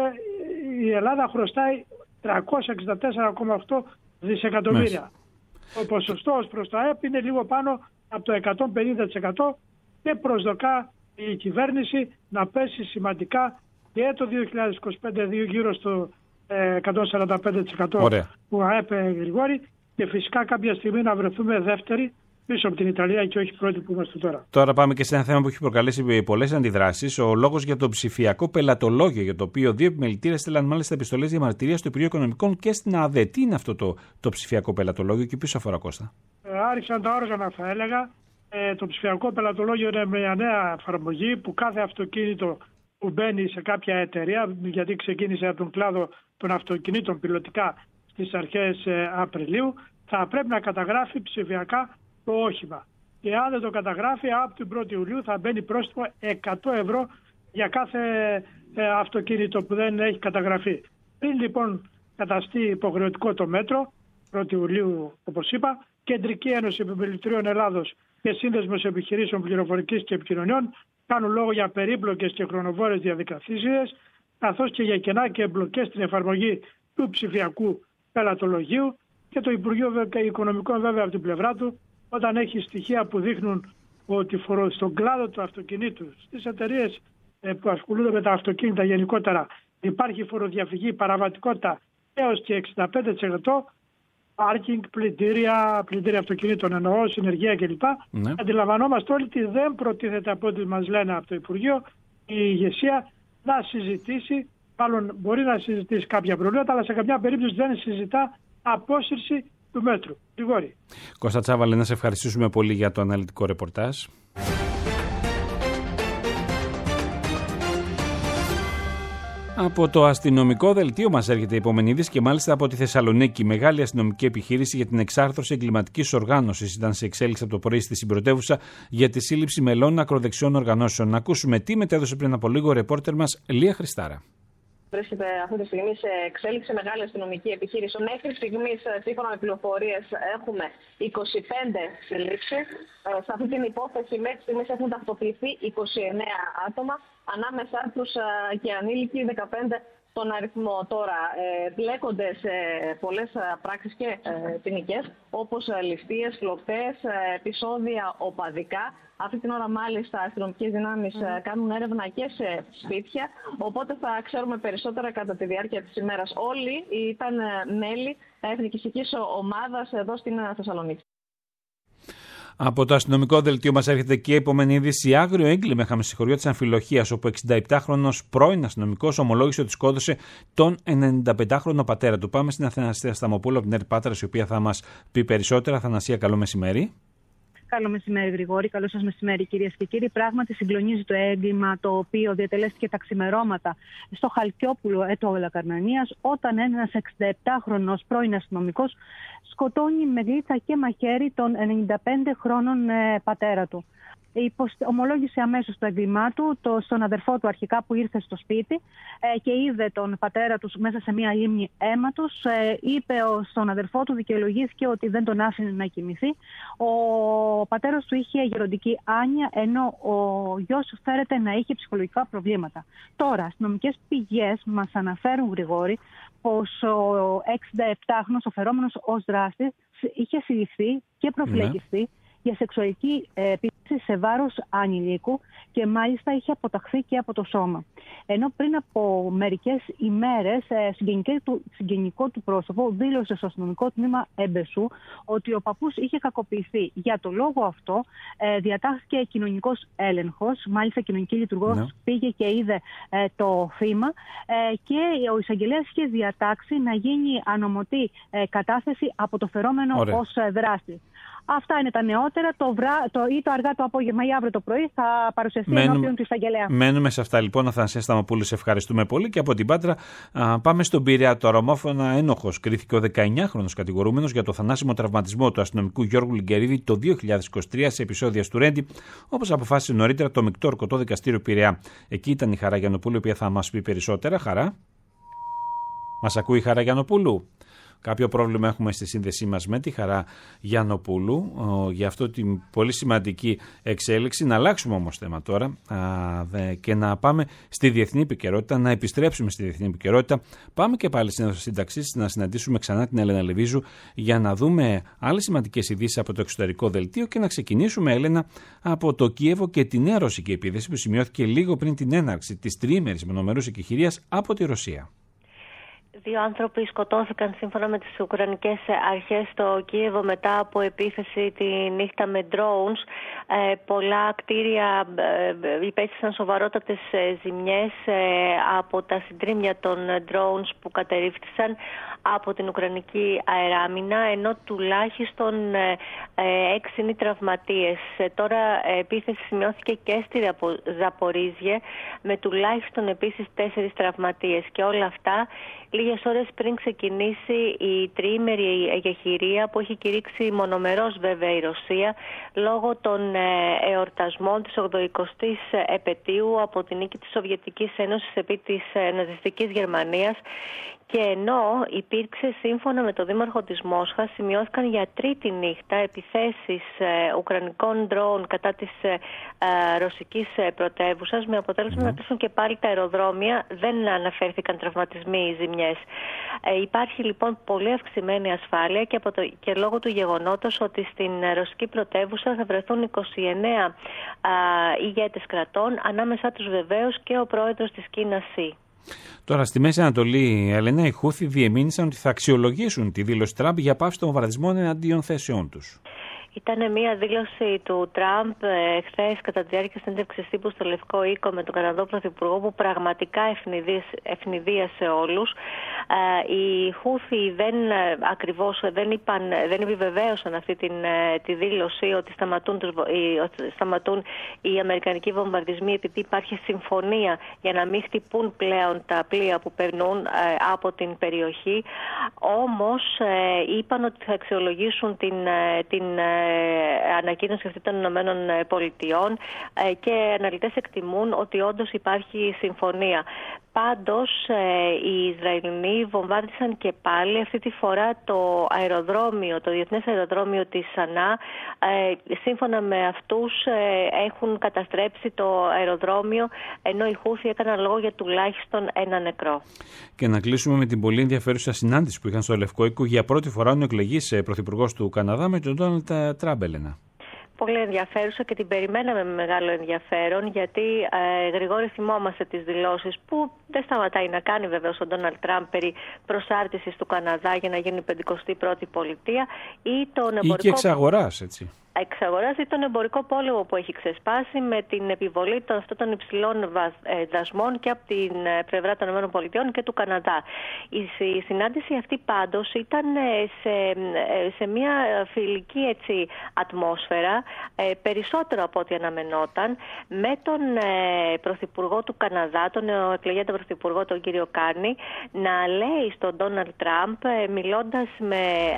η Ελλάδα χρωστάει τριακόσια εξήντα τέσσερα κόμμα οκτώ δισεκατομμύρια. Μέσα. Ο ποσοστός προς το ΑΕΠ είναι λίγο πάνω από το εκατόν πενήντα τοις εκατό και προσδοκά η κυβέρνηση να πέσει σημαντικά και το δύο χιλιάδες είκοσι πέντε γύρω στο εκατόν σαράντα πέντε τοις εκατό Ωραία. Του ΑΕΠ, Γρηγόρη, και φυσικά κάποια στιγμή να βρεθούμε δεύτεροι πίσω από την Ιταλία και όχι πρώτη που είμαστε τώρα. Τώρα πάμε και σε ένα θέμα που έχει προκαλέσει πολλές αντιδράσεις. Ο λόγος για το ψηφιακό πελατολόγιο, για το οποίο δύο επιμελητήρες στέλναν μάλιστα επιστολές διαμαρτυρίας στο Υπουργείο Οικονομικών και στην ΑΔΕ. Τι είναι αυτό το, το ψηφιακό πελατολόγιο και ποιος αφορά, Κώστα? Ε, άρχισαν τα όργανα, θα έλεγα. Ε, το ψηφιακό πελατολόγιο είναι μια νέα εφαρμογή που κάθε αυτοκίνητο που μπαίνει σε κάποια εταιρεία, γιατί ξεκίνησε από τον κλάδο των αυτοκινήτων πιλωτικά στις αρχές ε, Απριλίου, θα πρέπει να καταγράφει ψηφιακά το όχημα. Και αν δεν το καταγράφει, από την πρώτη Ιουλίου θα μπαίνει πρόστιμο εκατό ευρώ για κάθε ε, αυτοκίνητο που δεν έχει καταγραφεί. Πριν λοιπόν καταστεί υποχρεωτικό το μέτρο, πρώτη Ιουλίου όπως είπα, Κεντρική Ένωση Επιμελητηρίων Ελλάδος και Σύνδεσμος Επιχειρήσεων Πληροφορικής και Επικοινωνιών κάνουν λόγο για περίπλοκες και χρονοβόρες διαδικασίες, καθώς και για κενά και εμπλοκές στην εφαρμογή του ψηφιακού πελατολογίου. Και το Υπουργείο Οικονομικών, βέβαια, από την πλευρά του, όταν έχει στοιχεία που δείχνουν ότι στον κλάδο του αυτοκινήτου, στις εταιρείες που ασχολούνται με τα αυτοκίνητα γενικότερα, υπάρχει φοροδιαφυγή, παραβατικότητα έως και εξήντα πέντε τοις εκατό, πάρκινγκ, πλυντήρια, πλυντήρια αυτοκινήτων εννοώ, συνεργεία κλπ. Ναι. Αντιλαμβανόμαστε όλοι ότι δεν προτίθεται, από ό,τι μας λένε από το Υπουργείο, η ηγεσία να συζητήσει, μάλλον μπορεί να συζητήσει κάποια προβλήματα, αλλά σε καμιά περίπτωση δεν συζητά απόσυρση του μέτρου. Γρηγόρη. Κώστα Τσάβαλε, να σε ευχαριστήσουμε πολύ για το αναλυτικό ρεπορτάζ. Από το αστυνομικό δελτίο μας έρχεται η επόμενη είδηση και μάλιστα από τη Θεσσαλονίκη. Μεγάλη αστυνομική επιχείρηση για την εξάρθρωση εγκληματικής οργάνωσης ήταν σε εξέλιξη από το πρωί στη συμπρωτεύουσα για τη σύλληψη μελών ακροδεξιών οργανώσεων. Να ακούσουμε τι μετέδωσε πριν από λίγο ο ρεπόρτερ μας Λία Χριστάρα. Βρίσκεται αυτή τη στιγμή σε εξέλιξη μεγάλη αστυνομική επιχείρηση. Μέχρι στιγμής, σύμφωνα με πληροφορίες, έχουμε είκοσι πέντε συλλήψεις. Σε αυτή την υπόθεση, μέχρι στιγμής έχουν ταυτοποιηθεί είκοσι εννέα άτομα, ανάμεσά τους και ανήλικοι δεκαπέντε τον αριθμό τώρα. Ε, μπλέκονται σε πολλές πράξεις και ε, ποινικές, όπως ληστείες, κλοπές, ε, επεισόδια οπαδικά. Αυτή την ώρα μάλιστα αστυνομικές δυνάμεις mm. κάνουν έρευνα και σε σπίτια, οπότε θα ξέρουμε περισσότερα κατά τη διάρκεια της ημέρας. Όλοι ήταν μέλη εθνικιστικής ομάδας εδώ στην Θεσσαλονίκη. Από το αστυνομικό δελτίο μας έρχεται και η επόμενη είδηση. Άγριο έγκλημα είχαμε στη χωριό της Αμφιλοχίας, όπου εξήντα επτάχρονος πρώην αστυνομικός ομολόγησε ότι σκότωσε τον ενενηνταπεντάχρονο πατέρα του. Πάμε στην Αθανασία Σταμοπούλου από την Ερπάτρας, η οποία θα μας πει περισσότερα. Αθανασία, καλό μεσημέρι. Καλό μεσημέρι, Γρηγόρη. Καλό σας μεσημέρι, κυρίες και κύριοι. Πράγματι, συγκλονίζει το έγκλημα το οποίο διατελέστηκε τα ξημερώματα στο Χαλκιόπουλο, έτο Λακαρνανίας, όταν ένας εξηνταεπτάχρονος πρώην αστυνομικός σκοτώνει με γλίτσα και μαχαίρι τον ενενηνταπέντε-χρόνων ε, πατέρα του. Ομολόγησε αμέσως το έγκλημά του το, στον αδερφό του αρχικά που ήρθε στο σπίτι ε, και είδε τον πατέρα του μέσα σε μια λίμνη αίματος. Ε, είπε στον αδερφό του, δικαιολογήθηκε ότι δεν τον άφηνε να κοιμηθεί. Ο πατέρας του είχε γεροντική άνοια, ενώ ο γιος φέρεται να είχε ψυχολογικά προβλήματα. Τώρα, αστυνομικές πηγές μας αναφέρουν, Γρηγόρη, πως ο εξηνταεπτάχρονος, ο φερόμενος ως δράστης, είχε συλληφθεί και προφυλακιστεί ναι. για σεξουαλική επίθεση σε βάρος ανηλίκου και μάλιστα είχε αποταχθεί και από το σώμα. Ενώ πριν από μερικές ημέρες, συγγενικό του, συγγενικό του πρόσωπο δήλωσε στο αστυνομικό τμήμα Εμπεσού ότι ο παππούς είχε κακοποιηθεί. Για το λόγο αυτό διατάχθηκε κοινωνικός έλεγχος, μάλιστα κοινωνική λειτουργός ναι. πήγε και είδε το θύμα και ο εισαγγελέας είχε διατάξει να γίνει ανομωτή κατάθεση από το φερόμενο Ωραία. ως δράστη. Αυτά είναι τα νεότερα. Το, βρά, το ή το αργά το απόγευμα ή αύριο το πρωί θα παρουσιαστεί Μένουμε, ενώπιον του εισαγγελέα. Μένουμε σε αυτά λοιπόν. Αθανασία Σταμοπούλου, σε ευχαριστούμε πολύ. Και από την Πάτρα α, πάμε στον Πειραιά. Το ομόφωνα ένοχος κρίθηκε ο δεκαεννιάχρονος κατηγορούμενος για το θανάσιμο τραυματισμό του αστυνομικού Γιώργου Λιγκερίδη το δύο χιλιάδες είκοσι τρία σε επεισόδια του Ρέντι, όπως αποφάσισε νωρίτερα το Μεικτό Ορκωτό Δικαστήριο Πειραιά. Εκεί ήταν η Χαρά Γιαννοπούλου, η οποία θα μας πει περισσότερα. Χαρά. Μας ακούει η Χαρά Γιαννοπούλου? Κάποιο πρόβλημα έχουμε στη σύνδεσή μας με τη Χαρά Γιαννοπούλου ο, για αυτό την πολύ σημαντική εξέλιξη. Να αλλάξουμε όμως θέμα τώρα α, δε, και να πάμε στη διεθνή επικαιρότητα, να επιστρέψουμε στη διεθνή επικαιρότητα. Πάμε και πάλι στην σύνταξη να συναντήσουμε ξανά την Έλενα Λεβίζου για να δούμε άλλες σημαντικές ειδήσεις από το εξωτερικό δελτίο και να ξεκινήσουμε, Έλενα, από το Κίεβο και τη νέα ρωσική επίθεση που σημειώθηκε λίγο πριν την έναρξη της τριήμερης μονομερούς εκεχηρίας από τη Ρωσία. Δύο άνθρωποι σκοτώθηκαν σύμφωνα με τις Ουκρανικές αρχές στο Κίεβο μετά από επίθεση τη νύχτα με drones. Ε, πολλά κτίρια ε, υπέστησαν σοβαρότατες ε, ζημιές ε, από τα συντρίμμια των drones που κατερρίφθησαν από την Ουκρανική αεράμινα, ενώ τουλάχιστον ε, ε, έξι είναι τραυματίες. Ε, τώρα ε, επίθεση σημειώθηκε και στη Ζαπορίζιε με τουλάχιστον επίσης τέσσερις τραυματίες και όλα αυτά λίγες ώρες πριν ξεκινήσει η τριήμερη εκεχηρία που έχει κηρύξει μονομερός βέβαια η Ρωσία λόγω των εορτασμών της ογδοηκοστής επετείου από την νίκη της Σοβιετικής Ένωσης επί της ναζιστικής Γερμανίας. Και ενώ υπήρξε σύμφωνα με το δήμαρχο της Μόσχας, σημειώθηκαν για τρίτη νύχτα επιθέσεις ε, ουκρανικών ντρόουν κατά της ε, ε, ρωσικής ε, πρωτεύουσας, με αποτέλεσμα mm. να τρέχουν και πάλι τα αεροδρόμια, δεν αναφέρθηκαν τραυματισμοί ή ζημιές. Ε, υπάρχει λοιπόν πολύ αυξημένη ασφάλεια και, από το, και λόγω του γεγονότος ότι στην ρωσική πρωτεύουσα θα βρεθούν είκοσι εννέα ε, ηγέτες κρατών, ανάμεσά τους βεβαίως και ο πρόεδρος της Κίνας Σι. Τώρα στη Μέση Ανατολή, Ελένα, οι Χούθοι διεμήνυσαν ότι θα αξιολογήσουν τη δήλωση Τραμπ για πάυση των βομβαρδισμών εναντίον θέσεών τους. Ήταν μια δήλωση του Τραμπ ε, χθες κατά τη διάρκεια συνέντευξης τύπου στο Λευκό Οίκο με τον Καναδό Πρωθυπουργό, που πραγματικά ευνηδίασε όλους. Ε, οι Χούθοι δεν ε, ακριβώς δεν, είπαν, δεν επιβεβαίωσαν αυτή την, ε, τη δήλωση ότι σταματούν, τους, οι, ότι σταματούν οι αμερικανικοί βομβαρδισμοί επειδή υπάρχει συμφωνία για να μην χτυπούν πλέον τα πλοία που περνούν ε, από την περιοχή. Όμως ε, είπαν ότι θα αξιολογήσουν την, ε, την ανακοίνωση αυτή των Ηνωμένων Πολιτειών και αναλυτές εκτιμούν ότι όντως υπάρχει συμφωνία. Πάντως, οι Ισραηλινοί βομβάρδισαν και πάλι αυτή τη φορά το αεροδρόμιο, το διεθνές αεροδρόμιο της Σανά. Σύμφωνα με αυτούς έχουν καταστρέψει το αεροδρόμιο, ενώ οι Χούθι έκαναν λόγο για τουλάχιστον ένα νεκρό. Και να κλείσουμε με την πολύ ενδιαφέρουσα συνάντηση που είχαν στο Λευκό Οίκο για πρώτη φορά ο εκλεγής πρωθυπουργός του Καναδά με τον Ντόναλντ Τραμπ, Έλενα. Πολύ ενδιαφέρουσα και την περιμέναμε με μεγάλο ενδιαφέρον, γιατί ε, Γρηγόρη θυμόμαστε τις δηλώσεις που δεν σταματάει να κάνει βεβαίως ο Ντόναλντ Τραμπ περί προσάρτησης του Καναδά για να γίνει η πενηκοστή πρώτη πολιτεία ή τον εμπορικό... ή και εξαγοράς, έτσι. Εξαγοράζει τον εμπορικό πόλεμο που έχει ξεσπάσει με την επιβολή των αυτών των υψηλών δασμών και από την πλευρά των ΗΠΑ και του Καναδά. Η συνάντηση αυτή πάντως ήταν σε, σε μια φιλική έτσι, ατμόσφαιρα, περισσότερο από ό,τι αναμενόταν, με τον Πρωθυπουργό του Καναδά, τον εκλεγέντα Πρωθυπουργό, τον κύριο Κάρνι, να λέει στον Ντόναλντ Τραμπ, μιλώντας με,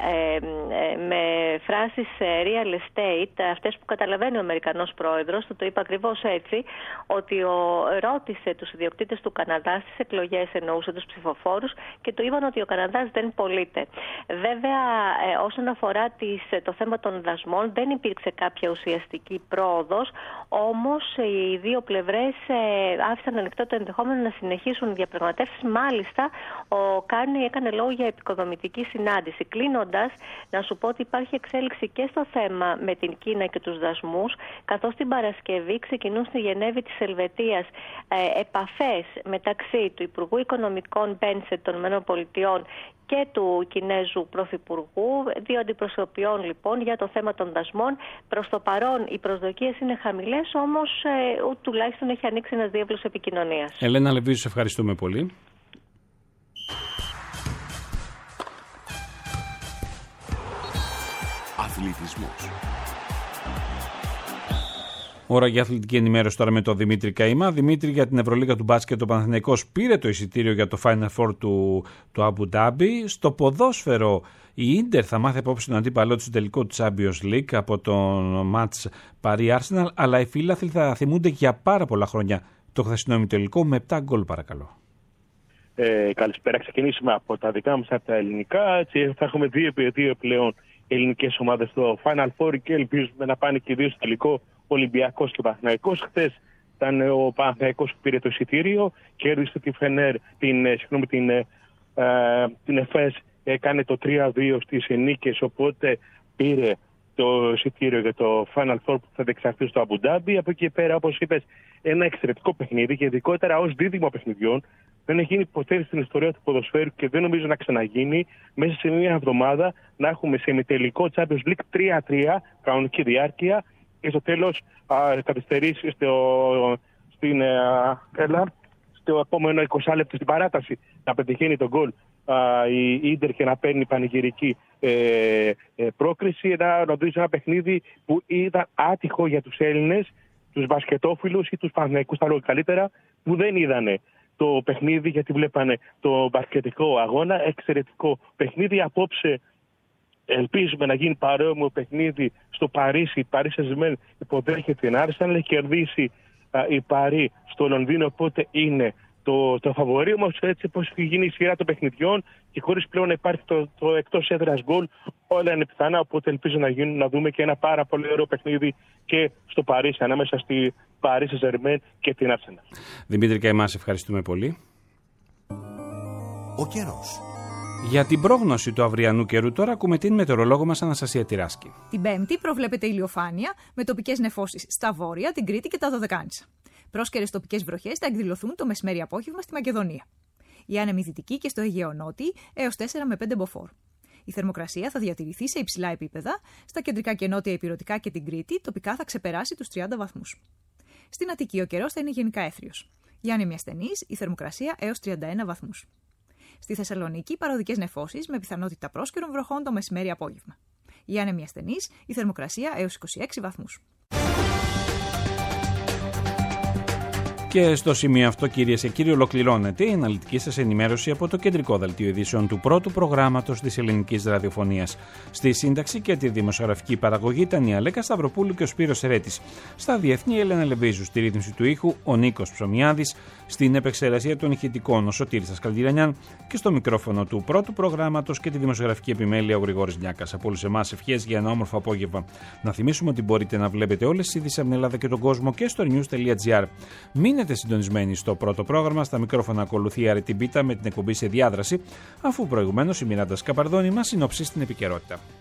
με φράσεις real estate, αυτές που καταλαβαίνει ο Αμερικανός πρόεδρος, το, το είπε ακριβώς έτσι, ότι ο, ρώτησε τους ιδιοκτήτες του Καναδά στις εκλογές, εννοούσε τους ψηφοφόρους, και του είπαν ότι ο Καναδάς δεν πωλείται. Βέβαια, ε, όσον αφορά τις, το θέμα των δασμών, δεν υπήρξε κάποια ουσιαστική πρόοδος, όμως οι δύο πλευρές ε, άφησαν ανοιχτό το ενδεχόμενο να συνεχίσουν οι διαπραγματεύσεις. Μάλιστα, ο Κάρνι έκανε λόγο για επικοδομητική συνάντηση. Κλείνοντας, να σου πω ότι υπάρχει εξέλιξη και στο θέμα με την Κίνα και τους δασμούς, καθώς την Παρασκευή ξεκινούν στη Γενέβη της Ελβετίας ε, επαφές μεταξύ του Υπουργού Οικονομικών Μπένσετ των ΗΠΑ και του Κινέζου Πρωθυπουργού, δύο αντιπροσωπιών λοιπόν για το θέμα των δασμών. Προς το παρόν οι προσδοκίες είναι χαμηλές, όμως ε, τουλάχιστον έχει ανοίξει ένας διάβλος επικοινωνίας. Ελένα Λεβίζου, σε ευχαριστούμε πολύ. Αθλητισμός. Ώρα για αθλητική ενημέρωση τώρα με τον Δημήτρη Καημά. Δημήτρη, για την Ευρωλίγα του μπάσκετ, ο Παναθηναϊκός πήρε το εισιτήριο για το Final Four του, του Αμπου Ντάμπι. Στο ποδόσφαιρο, η Ίντερ θα μάθει απόψε τον αντίπαλό της στο τελικό του Champions League από τον Match Paris Arsenal, αλλά οι φίλαθλοι θα θυμούνται για πάρα πολλά χρόνια το χθεσινό ημιτελικό με επτά γκολ, παρακαλώ. Ε, καλησπέρα. Ξεκινήσουμε από τα δικά μας, από τα ελληνικά. Έτσι, θα έχουμε δύο, δύο πλέον ελληνικές ομάδες στο Final Four και ελπίζουμε να πάνε και δύο στο τελικό, Ολυμπιακός και Παναθηναϊκός. Χθες ήταν ο Παναθηναϊκός που πήρε το εισιτήριο, κέρδισε τη Φενέρ, την, συγγνώμη, την, ε, την ΕΦΕΣ, έκανε το τρία δύο στις ενίκες, οπότε πήρε το εισιτήριο για το Final Four που θα διεξαχθεί στο Αμπου Ντάμπι. Από εκεί πέρα, όπως είπες, ένα εξαιρετικό παιχνίδι και ειδικότερα ως δίδυμο παιχνιδιών. Δεν έχει γίνει ποτέ στην ιστορία του ποδοσφαίρου και δεν νομίζω να ξαναγίνει μέσα σε μια εβδομάδα να έχουμε σε ημιτελικό Champions League τρία τρία, κανονική διάρκεια, και στο τέλος καθυστερήσει στο, στην, α, έλα, στο επόμενο είκοσι λεπτό στην παράταση να πετυχαίνει τον γκολ η Ίντερ και να παίρνει πανηγυρική ε, ε, πρόκριση. Ένα, νομίζω ένα παιχνίδι που ήταν άτυχο για τους Έλληνες, τους μπασκετόφιλους ή τους Παναθηναϊκούς, τα λόγω καλύτερα, που δεν είδανε το παιχνίδι γιατί βλέπανε το μπασκετικό αγώνα. Εξαιρετικό παιχνίδι. Απόψε ελπίζουμε να γίνει παρόμοιο παιχνίδι στο Παρίσι. Η Παρί Σεν-Ζερμέν υποδέχεται την Άρσεναλ, έχει κερδίσει α, η Παρί στο Λονδίνο, οπότε είναι το, το φαβορί. Όμως έτσι πως έχει γίνει η σειρά των παιχνιδιών και χωρίς πλέον να υπάρχει το, το εκτός έδρας γκολ, όλα είναι πιθανά, οπότε ελπίζω να, γίνουν, να δούμε και ένα πάρα πολύ ωραίο παιχνίδι και στο Παρίσι, ανάμεσα στη Παρί Σεν-Ζερμέν και την Άρσεναλ. Δημήτρη Καημά, ευχαριστούμε πολύ. Ο καιρός. Για την πρόγνωση του αυριανού καιρού τώρα ακούμε την μετεωρολόγο μας Αναστασία Τυράσκη. Την Πέμπτη προβλέπεται ηλιοφάνεια με τοπικές νεφώσεις στα βόρεια, την Κρήτη και τα Δωδεκάνησα. Πρόσκαιρες τοπικές βροχές θα εκδηλωθούν το μεσημέρι απόγευμα στη Μακεδονία. Η άνεμη δυτική και στο Αιγαίο Νότι έως τέσσερα με πέντε μποφόρ. Η θερμοκρασία θα διατηρηθεί σε υψηλά επίπεδα. Στα κεντρικά και νότια Ηπειρωτικά και την Κρήτη τοπικά θα ξεπεράσει τους τριάντα βαθμούς. Στην Αττική ο καιρός θα είναι γενικά έθριος. Η άνεμη ασθενής, η θερμοκρασία έως τριάντα ένα βαθμούς. Στη Θεσσαλονίκη παροδικές νεφώσεις με πιθανότητα πρόσκαιρων βροχών το μεσημέρι απόγευμα. Η άνεμη ασθενής, η θερμοκρασία έως είκοσι έξι βαθμούς. Και στο σημείο αυτό, κυρίες και κύριοι, ολοκληρώνεται η αναλυτική σας ενημέρωση από το κεντρικό δελτίο ειδήσεων του πρώτου προγράμματος της ελληνικής ραδιοφωνίας. Στη σύνταξη και τη δημοσιογραφική παραγωγή ήταν η Αλέκα Σταυροπούλου και ο Σπύρος Ερέτης. Στα διεθνή, η Έλενα Λεβίζου. Στη ρύθμιση του ήχου, ο Νίκος Ψωμιάδης. Στην επεξεργασία των ηχητικών, ο Σωτήρης Ασκαλντιρανιάν. Και στο μικρόφωνο του πρώτου προγράμματος και τη δημοσιογραφική επιμέλεια, ο Γρηγόρης Νιάκας. Από όλους εμάς, ευχές για ένα όμορφο απόγευμα. Να θυμίσουμε ότι μπορείτε να βλέπετε όλες τις ειδήσεις από την Ελλάδα και τον κόσμο και στο news τελεία gr. Μείνετε συντονισμένοι στο πρώτο πρόγραμμα. Στα μικρόφωνα ακολουθεί η Αρετή Μπίτα με την εκπομπή σε διάδραση, αφού προηγουμένως η Μιράντα Σκαπαρδόνη μας συνοψίσει την επικαιρότητα.